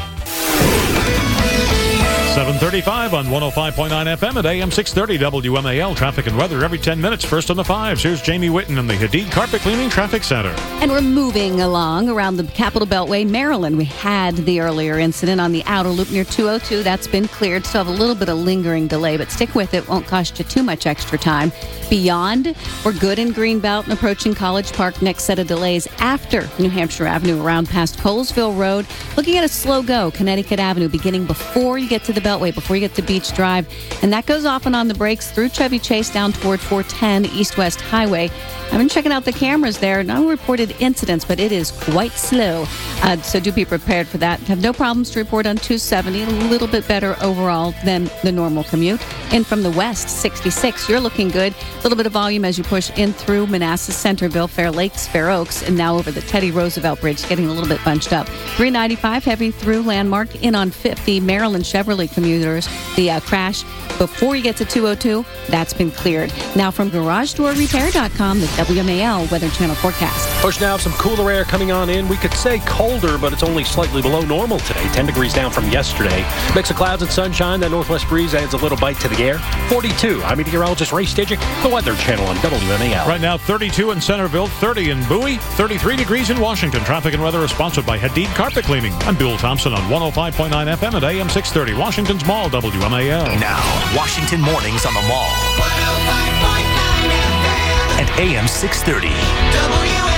7:35 on 105.9 FM at AM 630 WMAL. Traffic and weather every 10 minutes. First on the 5s. Here's Jamie Whitten in the Hadid Carpet Cleaning Traffic Center. And we're moving along around the Capitol Beltway, Maryland. We had the earlier incident on the outer loop near 202. That's been cleared. Still have a little bit of lingering delay, but stick with it. Won't cost you too much extra time. Beyond, we're good in Greenbelt and approaching College Park. Next set of delays after New Hampshire Avenue around past Colesville Road. Looking at a slow go, Connecticut Avenue, beginning before you get to the Beltway, before you get to Beach Drive. And that goes off and on the brakes through Chevy Chase down toward 410 East-West Highway. I've been checking out the cameras there. No reported incidents, but it is quite slow. So do be prepared for that. Have no problems to report on 270. A little bit better overall than the normal commute. In from the west, 66. You're looking good. A little bit of volume as you push in through Manassas, Centerville, Fair Lakes, Fair Oaks, and now over the Teddy Roosevelt Bridge, getting a little bit bunched up. 395 heavy through Landmark, in on 50. Maryland Chevrolet commuters. The crash before you get to 202, that's been cleared. Now from GarageDoorRepair.com, the WMAL Weather Channel forecast. Push now, some cooler air coming on in. We could say colder, but it's only slightly below normal today. 10 degrees down from yesterday. Mix of clouds and sunshine. That northwest breeze adds a little bite to the air. 42. I'm meteorologist Ray Stidgick, the Weather Channel on WMAL. Right now, 32 in Centerville, 30 in Bowie, 33 degrees in Washington. Traffic and weather is sponsored by Hadid Carpet Cleaning. I'm Bill Thompson on 105.9 FM at AM 630, Washington's Mall, WMAL. Now, Washington Mornings on the Mall. 105.9 FM at AM 630. WMAL.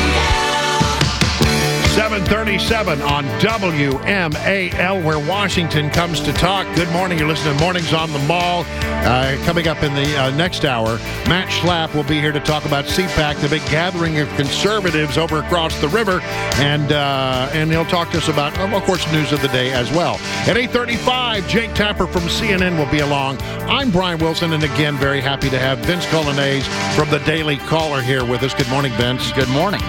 7:37 on WMAL, where Washington comes to talk. Good morning. You're listening to Mornings on the Mall. Coming up in the next hour, Matt Schlapp will be here to talk about CPAC, the big gathering of conservatives over across the river, and he'll talk to us about, of course, news of the day as well. At 8:35, Jake Tapper from CNN will be along. I'm Brian Wilson, and again, very happy to have Vince Colonnese from the Daily Caller here with us. Good morning, Vince. Good morning.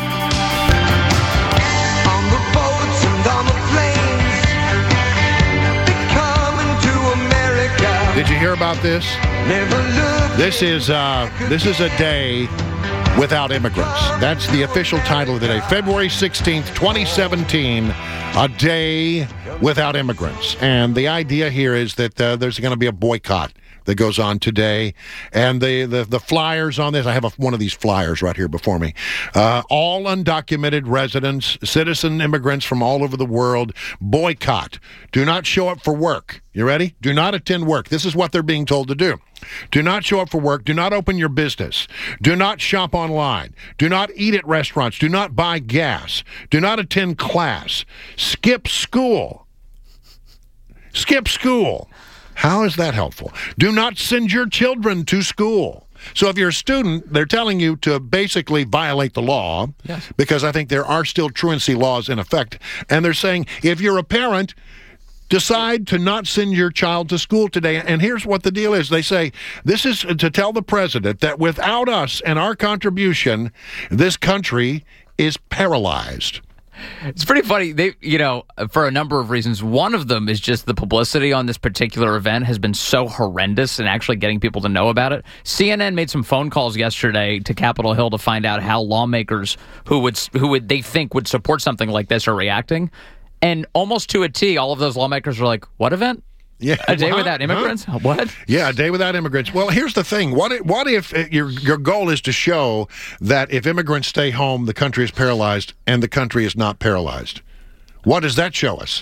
Did you hear about this? This is a day without immigrants. That's the official title of the day. February 16th, 2017, a day without immigrants. And the idea here is that there's going to be a boycott that goes on today. And the flyers on this, I have one of these flyers right here before me. All undocumented residents, citizen immigrants from all over the world, boycott. Do not show up for work. You ready? Do not attend work. This is what they're being told to do. Do not show up for work. Do not open your business. Do not shop online. Do not eat at restaurants. Do not buy gas. Do not attend class. Skip school. Skip school. How is that helpful? Do not send your children to school. So if you're a student, they're telling you to basically violate the law, yes, because I think there are still truancy laws in effect. And they're saying if you're a parent, decide to not send your child to school today. And here's what the deal is. They say this is to tell the president that without us and our contribution, this country is paralyzed. It's pretty funny. They, for a number of reasons. One of them is just the publicity on this particular event has been so horrendous and actually getting people to know about it. CNN made some phone calls yesterday to Capitol Hill to find out how lawmakers who they think would support something like this are reacting. And almost to a T, all of those lawmakers are like, "What event? Yeah, a day without immigrants? What? Yeah, a day without immigrants." Well, here's the thing. What if your goal is to show that if immigrants stay home, the country is paralyzed, and the country is not paralyzed? What does that show us?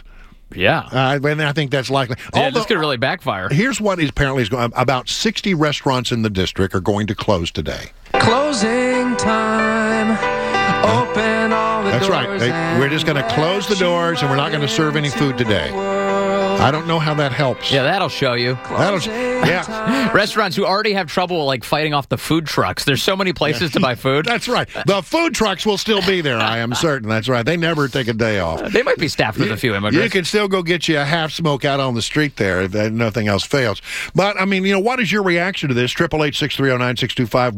Yeah. And I think that's likely. Yeah, this could really backfire. Here's what apparently is going. About 60 restaurants in the district are going to close today. Closing time. Open all the That's doors. right. We're just going to close the doors, and we're not going to serve any food today. I don't know how that helps. Yeah, that'll show you. Yeah. Restaurants who already have trouble like fighting off the food trucks. There's so many places to buy food. That's right. The food trucks will still be there, I am certain. That's right. They never take a day off. They might be staffed with a few immigrants. You can still go get you a half smoke out on the street there if nothing else fails. But, I mean, what is your reaction to this? 888-630-9625,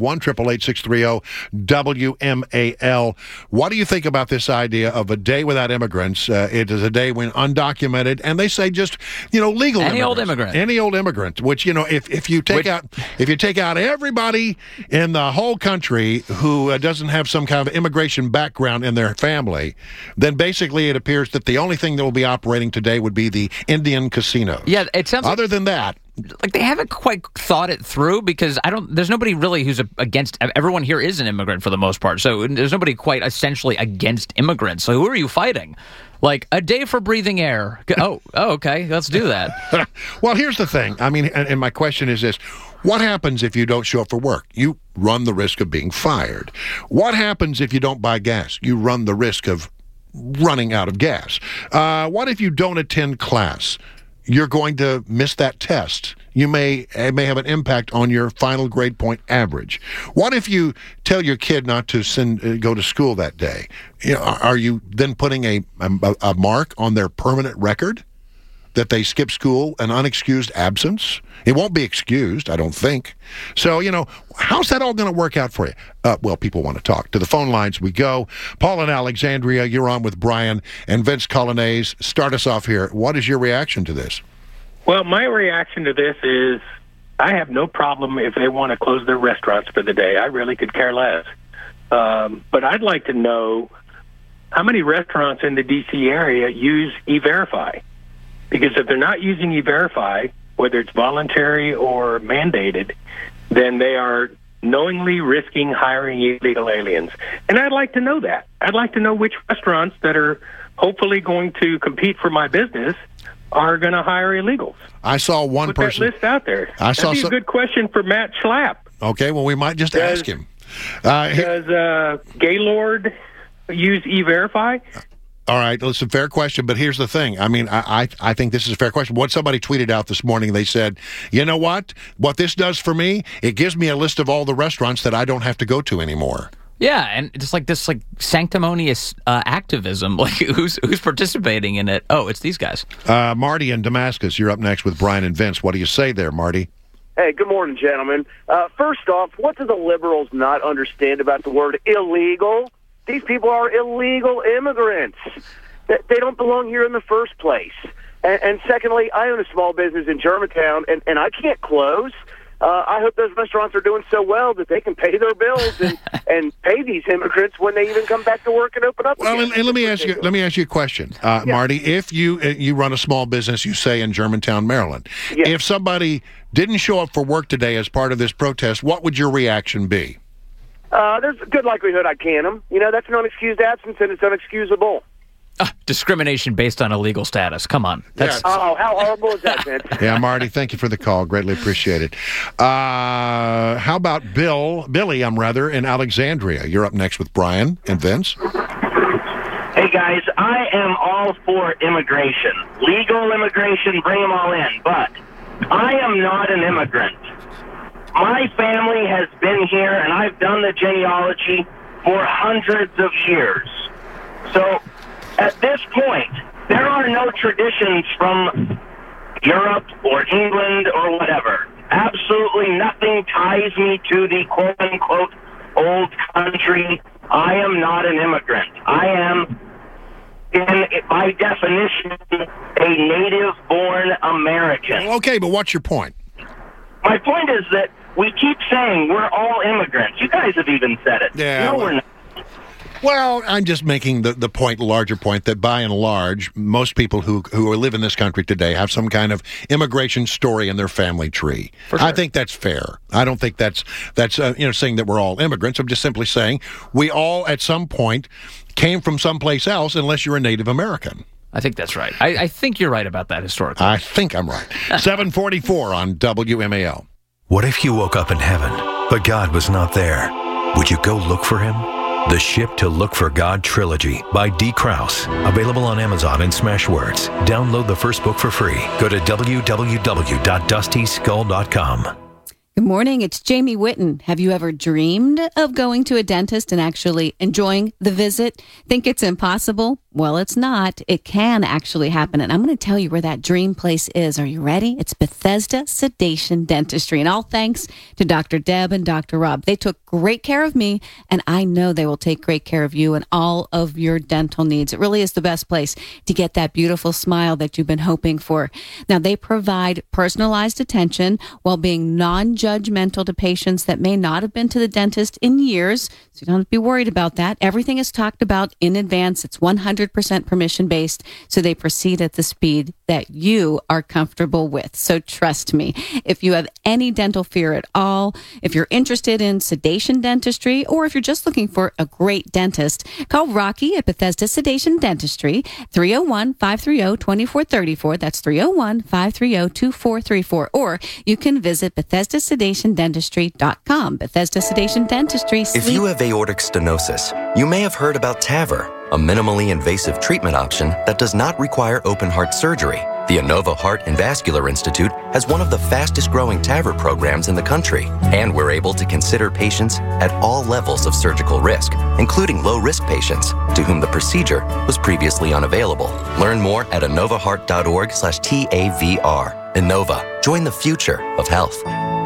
1-888-630-WMAL. What do you think about this idea of a day without immigrants? It is a day when undocumented, and they say just, legal Any old immigrant. Any old immigrant, which, if you take out everybody in the whole country who doesn't have some kind of immigration background in their family, then basically it appears that the only thing that will be operating today would be the Indian casinos. Yeah, it sounds Other than that, like they haven't quite thought it through, because there's nobody really who's against. Everyone here is an immigrant for the most part, so there's nobody quite essentially against immigrants. So who are you fighting? Like, a day for breathing air. Oh, okay, let's do that. Well, here's the thing. I mean, and my question is this. What happens if you don't show up for work? You run the risk of being fired. What happens if you don't buy gas? You run the risk of running out of gas. What if you don't attend class? You're going to miss that test. It may have an impact on your final grade point average. What if you tell your kid not to go to school that day? Are you then putting a mark on their permanent record that they skip school, an unexcused absence? It won't be excused, I don't think. So, how's that all going to work out for you? Well, people want to talk. To the phone lines we go. Paul in Alexandria, you're on with Brian and Vince Colonnese. Start us off here. What is your reaction to this? Well, my reaction to this is I have no problem if they want to close their restaurants for the day. I really could care less. But I'd like to know how many restaurants in the D.C. area use E-Verify. Because if they're not using E-Verify, whether it's voluntary or mandated, then they are knowingly risking hiring illegal aliens. And I'd like to know that. I'd like to know which restaurants that are hopefully going to compete for my business are going to hire illegals. I saw one person. Put that list out there. That'd be a good question for Matt Schlapp. Okay, well, we might just ask him. Does Gaylord use E-Verify? All right, it's a fair question, but here's the thing. I mean, I think this is a fair question. What somebody tweeted out this morning, they said, you know what? What this does for me, it gives me a list of all the restaurants that I don't have to go to anymore. Yeah, and it's like this sanctimonious activism. Like, who's participating in it? Oh, it's these guys. Marty in Damascus, you're up next with Brian and Vince. What do you say there, Marty? Hey, good morning, gentlemen. First off, what do the liberals not understand about the word illegal? These people are illegal immigrants. They don't belong here in the first place. And secondly, I own a small business in Germantown, and I can't close. I hope those restaurants are doing so well that they can pay their bills and pay these immigrants when they even come back to work and open up. Well, and let me ask you a question, Marty. If you run a small business, you say in Germantown, Maryland, if somebody didn't show up for work today as part of this protest, what would your reaction be? There's a good likelihood I'd can them. That's an unexcused absence, and it's unexcusable. Discrimination based on illegal status. Come on. Oh, how horrible is that, Vince? Yeah, Marty, thank you for the call. Greatly appreciate it. How about Billy, in Alexandria? You're up next with Brian and Vince. Hey, guys, I am all for immigration. Legal immigration, bring them all in. But I am not an immigrant. My family has been here, and I've done the genealogy for hundreds of years. So at this point, there are no traditions from Europe or England or whatever. Absolutely nothing ties me to the quote-unquote old country. I am not an immigrant. I am, by definition, a native-born American. Okay, but what's your point? My point is that we keep saying we're all immigrants. You guys have even said it. Yeah, no, we're not. Well, I'm just making the larger point that by and large, most people who live in this country today have some kind of immigration story in their family tree. Sure. I think that's fair. I don't think that's saying that we're all immigrants. I'm just simply saying we all at some point came from someplace else unless you're a Native American. I think that's right. I think you're right about that historically. I think I'm right. 744 on WMAL. What if you woke up in heaven, but God was not there? Would you go look for him? The Ship to Look for God trilogy by D. Krause. Available on Amazon and Smashwords. Download the first book for free. Go to www.dustyskull.com. Good morning, it's Jamie Whitten. Have you ever dreamed of going to a dentist and actually enjoying the visit? Think it's impossible? Well, it's not. It can actually happen. And I'm going to tell you where that dream place is. Are you ready? It's Bethesda Sedation Dentistry. And all thanks to Dr. Deb and Dr. Rob. They took great care of me, and I know they will take great care of you and all of your dental needs. It really is the best place to get that beautiful smile that you've been hoping for. Now, they provide personalized attention while being non-judgmental to patients that may not have been to the dentist in years. So you don't have to be worried about that. Everything is talked about in advance. It's 100% permission-based, so they proceed at the speed that you are comfortable with. So trust me, if you have any dental fear at all, if you're interested in sedation dentistry, or if you're just looking for a great dentist, call Rocky at Bethesda Sedation Dentistry, 301-530-2434. That's 301-530-2434. Or you can visit BethesdaSedationDentistry.com. Bethesda Sedation Dentistry. If you have aortic stenosis, you may have heard about TAVR, a minimally invasive treatment option that does not require open heart surgery. The Inova Heart and Vascular Institute has one of the fastest growing TAVR programs in the country, and we're able to consider patients at all levels of surgical risk, including low-risk patients to whom the procedure was previously unavailable. Learn more at inovaheart.org/TAVR. Inova, join the future of health.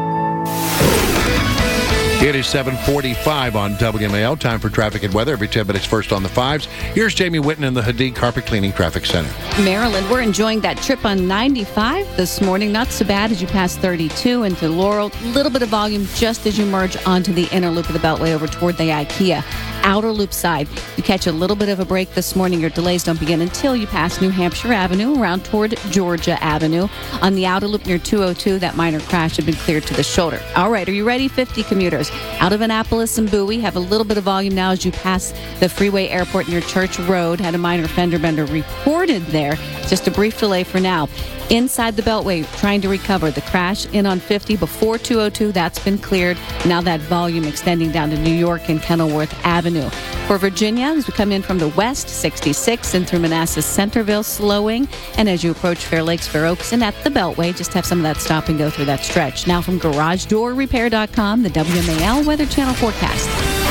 It is 7:45 on WMAL. Time for traffic and weather every 10 minutes first on the fives. Here's Jamie Whitten in the Hadid Carpet Cleaning Traffic Center. Maryland, we're enjoying that trip on 95 this morning. Not so bad as you pass 32 into Laurel. A little bit of volume just as you merge onto the inner loop of the Beltway over toward the IKEA. Outer loop side, you catch a little bit of a break this morning. Your delays don't begin until you pass New Hampshire Avenue around toward Georgia Avenue. On the outer loop near 202, that minor crash had been cleared to the shoulder. All right, are you ready, 50 commuters? Out of Annapolis and Bowie, have a little bit of volume now as you pass the Freeway Airport near Church Road. Had a minor fender bender reported there. Just a brief delay for now. Inside the Beltway, trying to recover the crash in on 50 before 202. That's been cleared. Now that volume extending down to New York and Kenilworth Avenue. For Virginia, as we come in from the west, 66 and through Manassas Centerville, slowing. And as you approach Fair Lakes, Fair Oaks, and at the Beltway, just have some of that stop and go through that stretch. Now from GarageDoorRepair.com, the WMAL Weather Channel forecast.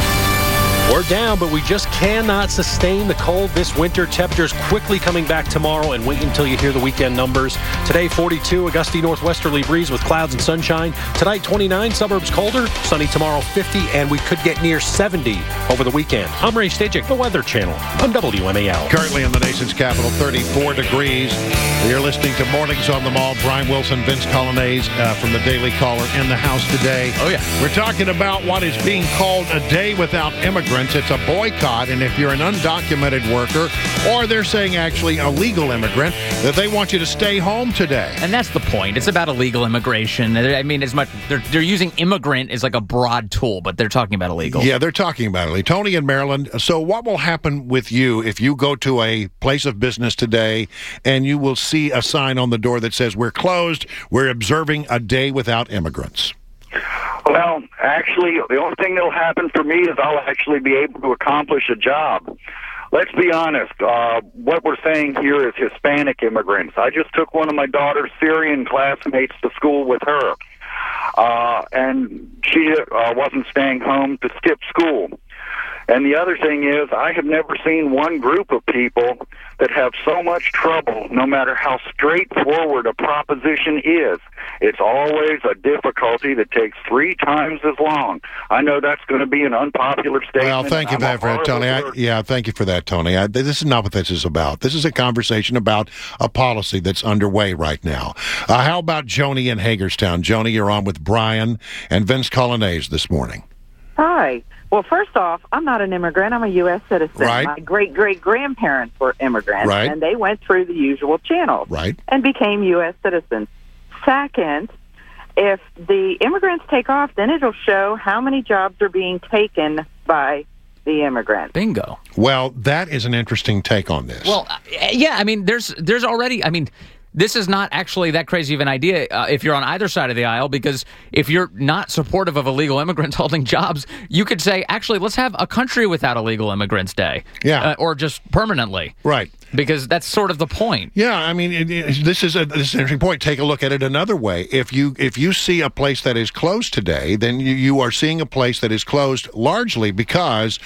We're down, but we just cannot sustain the cold this winter. Temperatures quickly coming back tomorrow, and wait until you hear the weekend numbers. Today, 42, a gusty northwesterly breeze with clouds and sunshine. Tonight, 29, suburbs colder. Sunny tomorrow, 50, and we could get near 70 over the weekend. I'm Ray Stajic, the Weather Channel on WMAL. Currently in the nation's capital, 34 degrees. You're listening to Mornings on the Mall. Brian Wilson, Vince Colonnese from the Daily Caller in the house today. Oh, yeah. We're talking about what is being called a day without immigrants. It's a boycott, and if you're an undocumented worker, or they're saying actually a legal immigrant, that they want you to stay home today. And that's the point. It's about illegal immigration. I mean, as much they're using immigrant as like a broad tool, but they're talking about illegal. Yeah, they're talking about it. Tony in Maryland. So what will happen with you if you go to a place of business today and you will see a sign on the door that says, "We're closed, we're observing a day without immigrants"? Well, actually, the only thing that'll happen for me is I'll actually be able to accomplish a job. Let's be honest. What we're saying here is Hispanic immigrants. I just took one of my daughter's Syrian classmates to school with her, and she wasn't staying home to skip school. And the other thing is, I have never seen one group of people that have so much trouble, no matter how straightforward a proposition is. It's always a difficulty that takes 3 times as long. I know that's going to be an unpopular statement. Well, thank you for that, Tony. Thank you for that, Tony. This is not what this is about. This is a conversation about a policy that's underway right now. How about Joni in Hagerstown? Joni, you're on with Brian and Vince Colonnese this morning. Hi. Well, first off, I'm not an immigrant. I'm a U.S. citizen. Right. My great-great-grandparents were immigrants, right, and they went through the usual channels, right, and became U.S. citizens. Second, if the immigrants take off, then it'll show how many jobs are being taken by the immigrant. Bingo. Well, that is an interesting take on this. Well, yeah, I mean, there's already, I mean, this is not actually that crazy of an idea if you're on either side of the aisle, because if you're not supportive of illegal immigrants holding jobs, you could say, actually, let's have a country without illegal immigrants day. Yeah. Or just permanently. Right. Because that's sort of the point. Yeah, I mean, this is an interesting point. Take a look at it another way. If you see a place that is closed today, then you are seeing a place that is closed largely because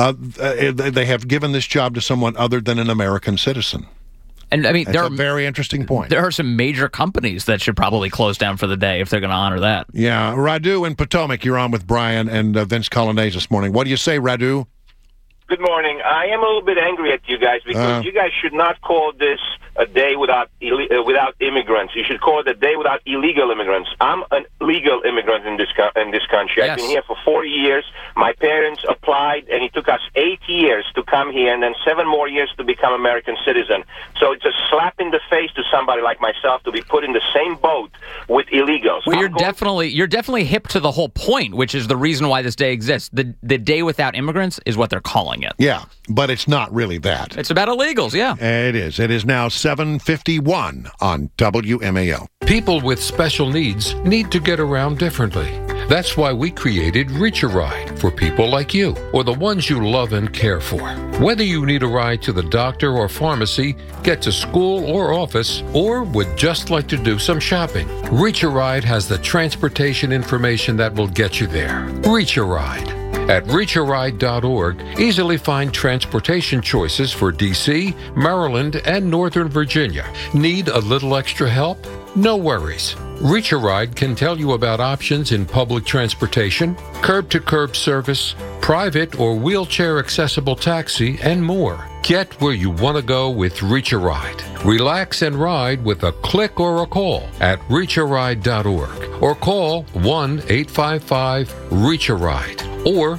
they have given this job to someone other than an American citizen. And I mean, that's a very interesting point. There are some major companies that should probably close down for the day if they're going to honor that. Yeah, Radu in Potomac, you're on with Brian and Vince Colonnese this morning. What do you say, Radu? Good morning. I am a little bit angry at you guys because you guys should not call this a day without immigrants. You should call it a day without illegal immigrants. I'm a legal immigrant in this country. Yes. I've been here for 40 years. My parents applied, and it took us 8 years to come here, and then 7 more years to become American citizen. So it's a slap in the face to somebody like myself to be put in the same boat with illegals. Well, you're definitely hip to the whole point, which is the reason why this day exists. The day without immigrants is what they're calling it. Yeah, but it's not really that. It's about illegals, yeah. It is. It is now 7:51 on WMAL. People with special needs need to get around differently. That's why we created Reach a Ride for people like you or the ones you love and care for. Whether you need a ride to the doctor or pharmacy, get to school or office, or would just like to do some shopping, Reach a Ride has the transportation information that will get you there. Reach a Ride. At reacharide.org, easily find transportation choices for D.C., Maryland, and Northern Virginia. Need a little extra help? No worries. Reach a Ride can tell you about options in public transportation, curb-to-curb service, private or wheelchair-accessible taxi, and more. Get where you want to go with Reach a Ride. Relax and ride with a click or a call at reacharide.org or call 1-855-REACH-A-RIDE or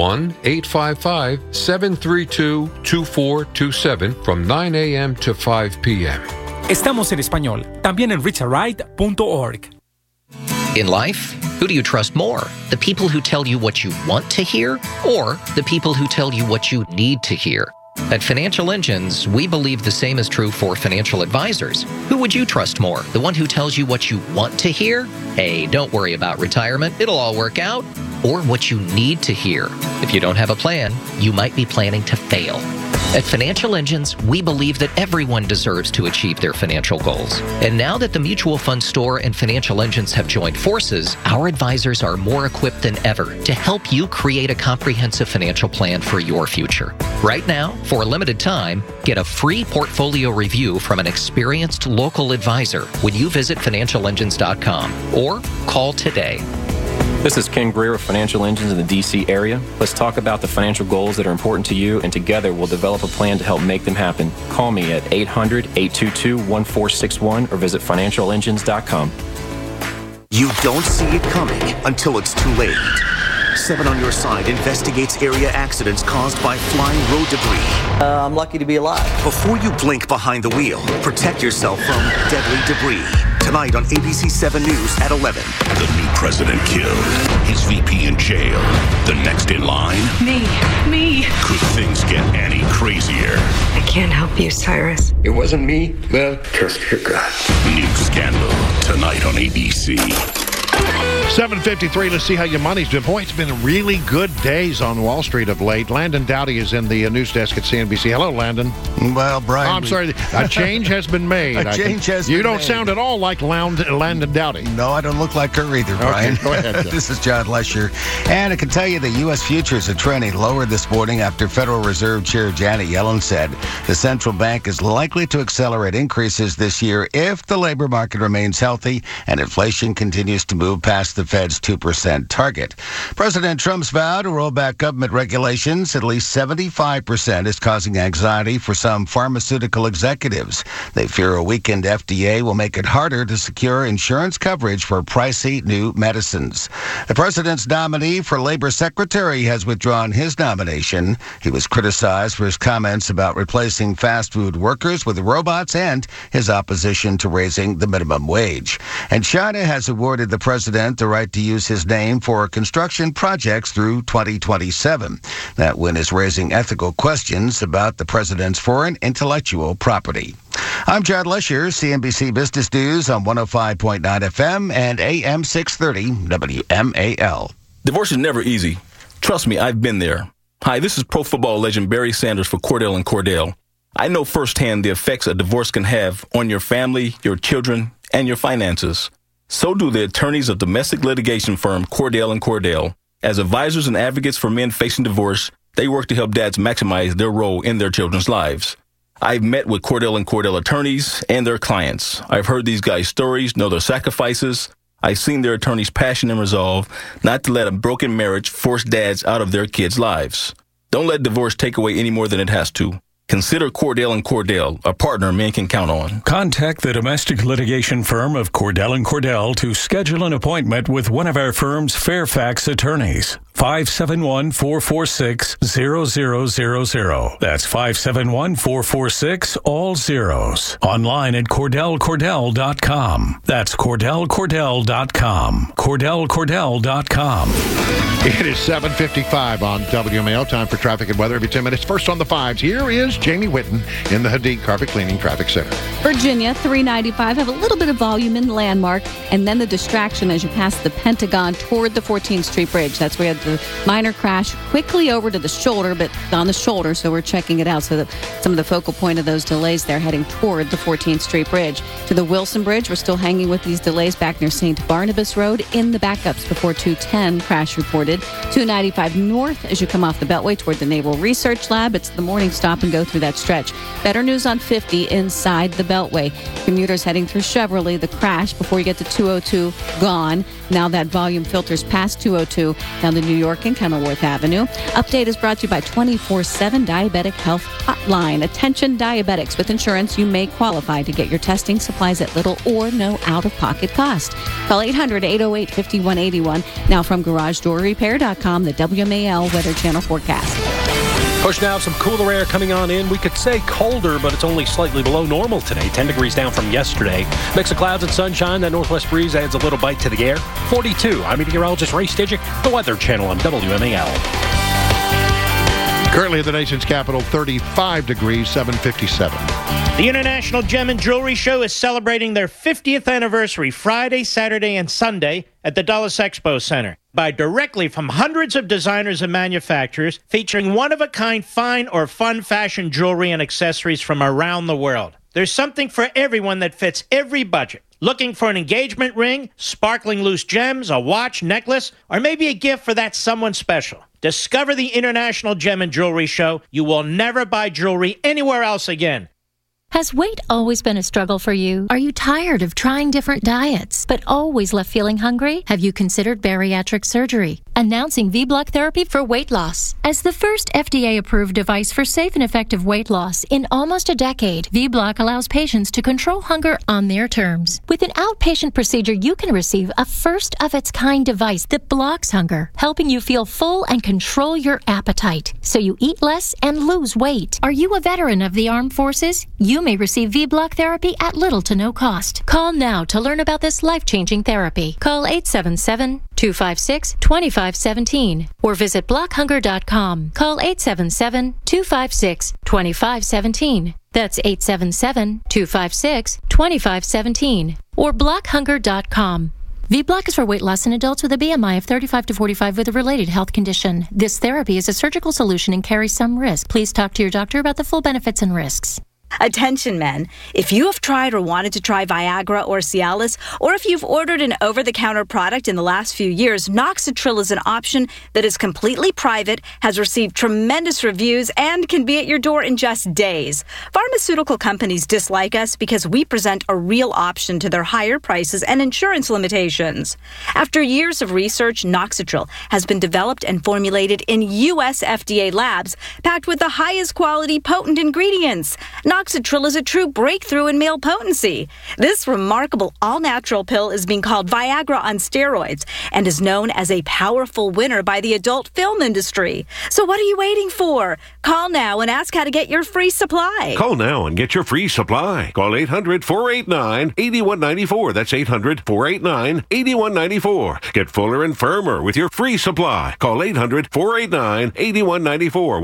1-855-732-2427 from 9 a.m. to 5 p.m. Estamos en español, también en reacharide.org. In life, who do you trust more? The people who tell you what you want to hear or the people who tell you what you need to hear? At Financial Engines, we believe the same is true for financial advisors. Who would you trust more? The one who tells you what you want to hear? Hey, don't worry about retirement, it'll all work out. Or what you need to hear? If you don't have a plan, you might be planning to fail. At Financial Engines, we believe that everyone deserves to achieve their financial goals. And now that the Mutual Fund Store and Financial Engines have joined forces, our advisors are more equipped than ever to help you create a comprehensive financial plan for your future. Right now, for a limited time, get a free portfolio review from an experienced local advisor when you visit financialengines.com or call today. This is Ken Greer of Financial Engines in the D.C. area. Let's talk about the financial goals that are important to you, and together we'll develop a plan to help make them happen. Call me at 800-822-1461 or visit financialengines.com. You don't see it coming until it's too late. 7 on Your Side investigates area accidents caused by flying road debris. I'm lucky to be alive. Before you blink behind the wheel, protect yourself from deadly debris. Tonight on ABC 7 News at 11. The new president killed. His VP in jail. The next in line? Me. Could things get any crazier? I can't help you, Cyrus. It wasn't me. Well, trust your gut. New Scandal. Tonight on ABC. 7:53. Let's see how your money's been. Boy, it's been really good days on Wall Street of late. Landon Dowdy is in the news desk at CNBC. Hello, Landon. Well, Brian. I'm sorry. A change has been made. A change has been made. You don't sound at all like Landon Dowdy. No, I don't look like her either, Brian. Okay, go ahead. This is John Lesher. And I can tell you the U.S. futures are trending lower this morning after Federal Reserve Chair Janet Yellen said the central bank is likely to accelerate increases this year if the labor market remains healthy and inflation continues to move past the Fed's 2% target. President Trump's vow to roll back government regulations, at least 75%, is causing anxiety for some pharmaceutical executives. They fear a weakened FDA will make it harder to secure insurance coverage for pricey new medicines. The president's nominee for labor secretary has withdrawn his nomination. He was criticized for his comments about replacing fast food workers with robots and his opposition to raising the minimum wage. And China has awarded the president the right to use his name for construction projects through 2027. That win is raising ethical questions about the president's foreign intellectual property. I'm Chad Lesher, CNBC Business News on 105.9 FM and AM 630 WMAL. Divorce is never easy. Trust me, I've been there. Hi, this is pro football legend Barry Sanders for Cordell & Cordell. I know firsthand the effects a divorce can have on your family, your children, and your finances. So do the attorneys of domestic litigation firm Cordell & Cordell. As advisors and advocates for men facing divorce, they work to help dads maximize their role in their children's lives. I've met with Cordell & Cordell attorneys and their clients. I've heard these guys' stories, know their sacrifices. I've seen their attorneys' passion and resolve not to let a broken marriage force dads out of their kids' lives. Don't let divorce take away any more than it has to. Consider Cordell & Cordell, a partner men can count on. Contact the domestic litigation firm of Cordell & Cordell to schedule an appointment with one of our firm's Fairfax attorneys. 571-446-0000. That's 571-446, all zeros. Online at CordellCordell.com. That's CordellCordell.com. CordellCordell.com. It is 7:55 on WMAL. Time for traffic and weather every 10 minutes. First on the fives, here is Jamie Whitten in the Hadid Carpet Cleaning Traffic Center. Virginia, 395. Have a little bit of volume in Landmark, and then the distraction as you pass the Pentagon toward the 14th Street Bridge. That's where you had the minor crash quickly over to the shoulder, but on the shoulder, so we're checking it out. So that some of the focal point of those delays there heading toward the 14th Street Bridge. To the Wilson Bridge, we're still hanging with these delays back near St. Barnabas Road in the backups before 210 crash reported. 295 north as you come off the Beltway toward the Naval Research Lab. It's the morning stop and go through that stretch. Better news on 50 inside the Beltway. Commuters heading through Chevrolet, the crash before you get to 202 gone. Now that volume filters past 202 down the New York and Kenilworth Avenue. Update is brought to you by 24/7 Diabetic Health Hotline. Attention diabetics with insurance, you may qualify to get your testing supplies at little or no out-of-pocket cost. Call 800-808-5181. Now from GarageDoorRepair.com, the WMAL Weather Channel forecast. Push now, some cooler air coming on in. We could say colder, but it's only slightly below normal today. 10 degrees down from yesterday. Mix of clouds and sunshine. That northwest breeze adds a little bite to the air. 42. I'm meteorologist Ray Stidgick, the Weather Channel on WMAL. Currently in the nation's capital, 35 degrees, 7:57. The International Gem and Jewelry Show is celebrating their 50th anniversary Friday, Saturday, and Sunday at the Dulles Expo Center. Buy directly from hundreds of designers and manufacturers, featuring one-of-a-kind fine or fun fashion jewelry and accessories from around the world. There's something for everyone that fits every budget. Looking for an engagement ring, sparkling loose gems, a watch, necklace, or maybe a gift for that someone special? Discover the International Gem and Jewelry Show. You will never buy jewelry anywhere else again. Has weight always been a struggle for you? Are you tired of trying different diets, but always left feeling hungry? Have you considered bariatric surgery? Announcing V-Block therapy for weight loss. As the first FDA-approved device for safe and effective weight loss in almost a decade, V-Block allows patients to control hunger on their terms. With an outpatient procedure, you can receive a first-of-its-kind device that blocks hunger, helping you feel full and control your appetite, so you eat less and lose weight. Are you a veteran of the armed forces? You may receive V-Block therapy at little to no cost. Call now to learn about this life-changing therapy. Call 877-256-2517 or visit blockhunger.com. Call 877-256-2517. That's 877-256-2517 or blockhunger.com. V-Block is for weight loss in adults with a BMI of 35 to 45 with a related health condition. This therapy is a surgical solution and carries some risk. Please talk to your doctor about the full benefits and risks. Attention men, if you have tried or wanted to try Viagra or Cialis, or if you've ordered an over-the-counter product in the last few years, Noxitril is an option that is completely private, has received tremendous reviews, and can be at your door in just days. Pharmaceutical companies dislike us because we present a real option to their higher prices and insurance limitations. After years of research, Noxitril has been developed and formulated in U.S. FDA labs, packed with the highest quality potent ingredients. Noxitril is a true breakthrough in male potency. This remarkable all-natural pill is being called Viagra on steroids and is known as a powerful winner by the adult film industry. So what are you waiting for? Call now and ask how to get your free supply. Call now and get your free supply. Call 800-489-8194. That's 800-489-8194. Get fuller and firmer with your free supply. Call 800-489-8194.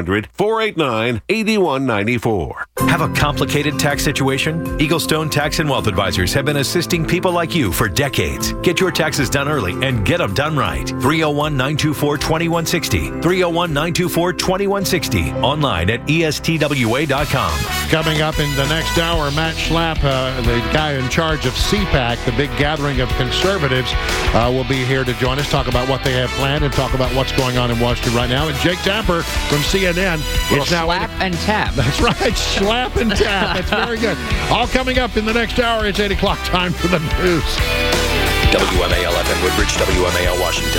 1-800-489-8194. Have a complicated tax situation? Eaglestone Tax and Wealth Advisors have been assisting people like you for decades. Get your taxes done early and get them done right. 301-924-2160. 301-924-2160. Online at ESTWA.com. Coming up in the next hour, Matt Schlapp, the guy in charge of CPAC, the big gathering of conservatives, will be here to join us, talk about what they have planned and talk about what's going on in Washington right now. And Jake Tapper from CNN. It's now slap and tap. That's right. Slap and tap. That's very good. All coming up in the next hour. It's 8 o'clock time for the news. WMAL FM Woodbridge, WMAL Washington.